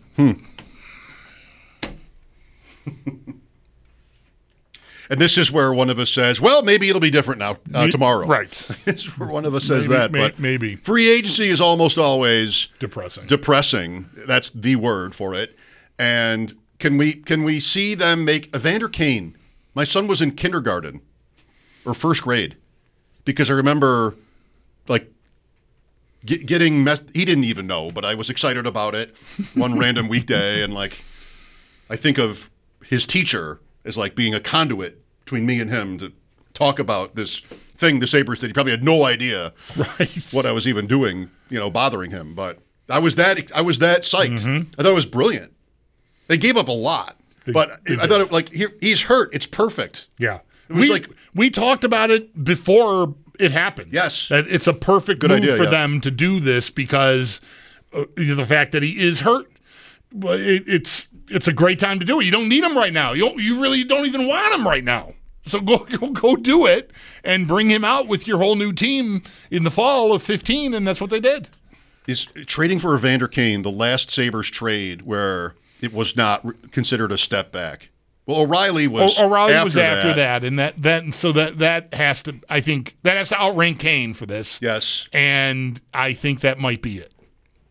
And this is where one of us says, well, maybe it'll be different now tomorrow. Right. It's where one of us says that. But maybe. Free agency is almost always depressing. That's the word for it. And can we see them make Evander Kane? My son was in kindergarten or first grade because I remember like getting he didn't even know, but I was excited about it one random weekday, and like I think of his teacher as like being a conduit between me and him to talk about this thing the Sabres did. He probably had no idea what I was even doing, bothering him. But I was that psyched. Mm-hmm. I thought it was brilliant. They gave up a lot, but I thought he's hurt. It's perfect. Yeah, it was we talked about it before it happened. Yes, that it's a perfect move for them to do this because the fact that he is hurt. It's a great time to do it. You don't need him right now. You really don't even want him right now. So go do it and bring him out with your whole new team in the fall of 2015, and that's what they did. Is trading for Evander Kane the last Sabres trade where it was not considered a step back? Well, O'Reilly was after that, and that has to, I think, that has to outrank Kane for this. Yes, and I think that might be it.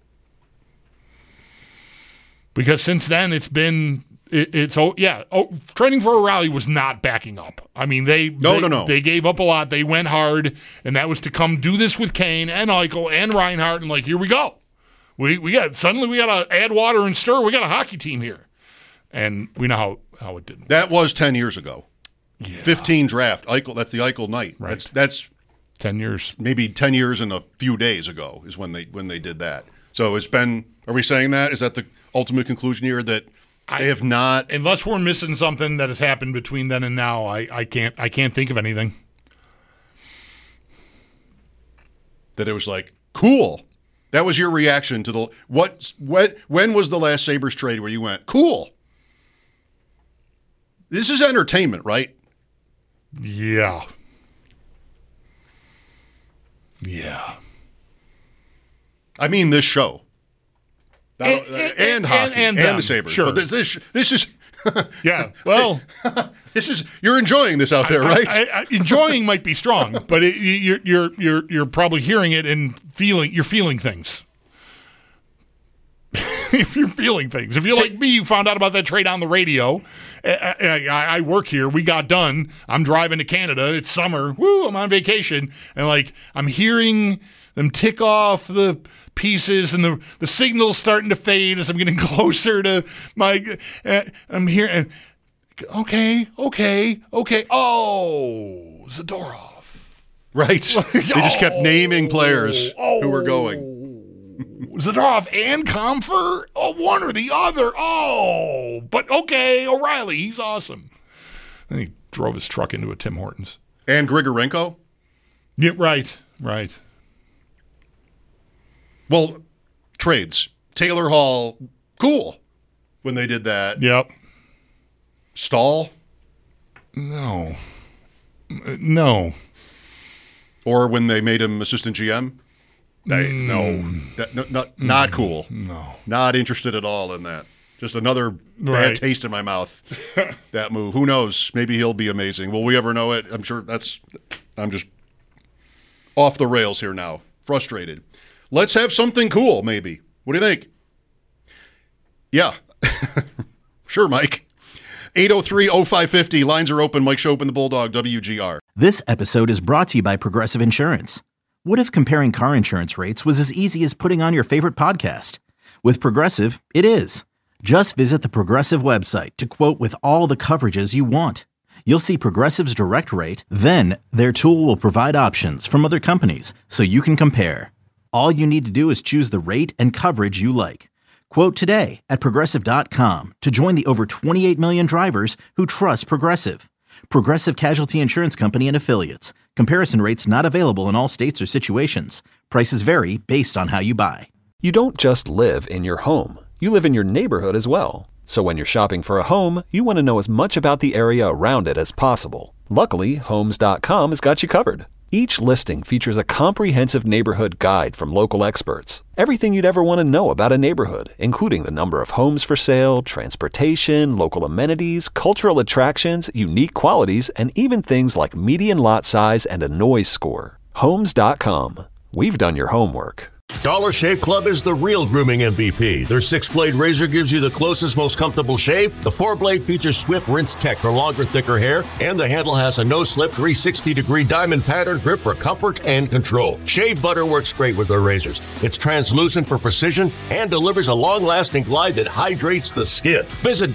Because since then, it's been trading for O'Reilly was not backing up. I mean, they gave up a lot. They went hard, and that was to come do this with Kane and Eichel and Reinhart, and here we go. We got to add water and stir. We got a hockey team here, and we know how it didn't. That was 10 years ago. Yeah. 15 draft. Eichel. That's the Eichel night. Right. That's 10 years. Maybe 10 years and a few days ago is when they did that. So it's been. Are we saying that? Is that the ultimate conclusion here that they have not? Unless we're missing something that has happened between then and now, I can't think of anything. That it was like cool. That was your reaction to the when was the last Sabres trade where you went cool? This is entertainment, right? Yeah. Yeah. I mean, this show. And hockey and the Sabres. Sure. But this is yeah. Well, you're enjoying this out there, right? Enjoying might be strong, but you're probably hearing it and you're feeling things. If you're feeling things, if you're like me, you found out about that trade on the radio. I work here. We got done. I'm driving to Canada. It's summer. Woo! I'm on vacation, and I'm hearing them tick off the pieces, and the signal's starting to fade as I'm getting closer to my. I'm hearing. Okay. Oh, Zadorov. Right. They just kept naming players who were going. Zadorov and Comfer? Oh, one or the other. Oh, but okay, O'Reilly, he's awesome. Then he drove his truck into a Tim Hortons. And Grigorenko? Yeah, right. Well, trades. Taylor Hall, cool when they did that. Yep. Stahl? No. Or when they made him assistant GM? Not cool. No. Not interested at all in that. Just another bad taste in my mouth, that move. Who knows? Maybe he'll be amazing. Will we ever know it? I'm just off the rails here now. Frustrated. Let's have something cool, maybe. What do you think? Yeah. Sure, Mike. 803-0550. Lines are open. Mike Schopp and the Bulldog, WGR. This episode is brought to you by Progressive Insurance. What if comparing car insurance rates was as easy as putting on your favorite podcast? With Progressive, it is. Just visit the Progressive website to quote with all the coverages you want. You'll see Progressive's direct rate, then their tool will provide options from other companies so you can compare. All you need to do is choose the rate and coverage you like. Quote today at Progressive.com to join the over 28 million drivers who trust Progressive. Progressive Casualty Insurance Company and Affiliates. Comparison rates not available in all states or situations. Prices vary based on how you buy. You don't just live in your home. You live in your neighborhood as well. So when you're shopping for a home, you want to know as much about the area around it as possible. Luckily, Homes.com has got you covered. Each listing features a comprehensive neighborhood guide from local experts. Everything you'd ever want to know about a neighborhood, including the number of homes for sale, transportation, local amenities, cultural attractions, unique qualities, and even things like median lot size and a noise score. Homes.com. We've done your homework. Dollar Shave Club is the real grooming MVP. Their 6-blade razor gives you the closest, most comfortable shave. The 4-blade features Swift Rinse Tech for longer, thicker hair, and the handle has a no-slip 360-degree diamond pattern grip for comfort and control. Shave butter works great with their razors. It's translucent for precision and delivers a long-lasting glide that hydrates the skin. Visit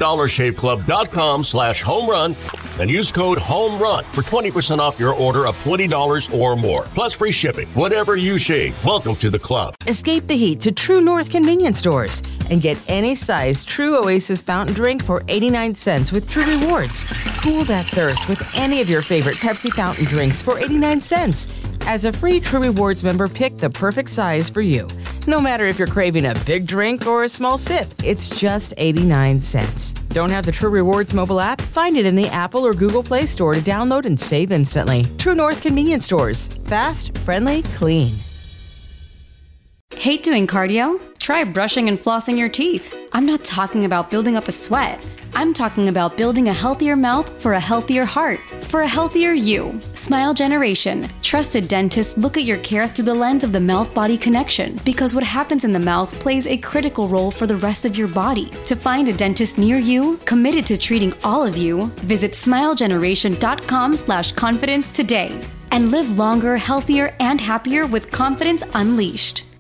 DollarShaveClub.com/homerun and use code HOMERUN for 20% off your order of $20 or more. Plus free shipping. Whatever you shave, welcome to the club. Escape the heat to True North convenience stores and get any size True Oasis fountain drink for 89 cents with True Rewards. Cool that thirst with any of your favorite Pepsi fountain drinks for 89 cents. As a free True Rewards member, pick the perfect size for you. No matter if you're craving a big drink or a small sip, it's just 89 cents. Don't have the True Rewards mobile app? Find it in the Apple or Google Play Store to download and save instantly. True North convenience stores. Fast, friendly, clean. Hate doing cardio? Try brushing and flossing your teeth. I'm not talking about building up a sweat. I'm talking about building a healthier mouth for a healthier heart, for a healthier you. Smile Generation. Trusted dentists look at your care through the lens of the mouth-body connection because what happens in the mouth plays a critical role for the rest of your body. To find a dentist near you, committed to treating all of you, visit smilegeneration.com/confidence today and live longer, healthier, and happier with confidence unleashed.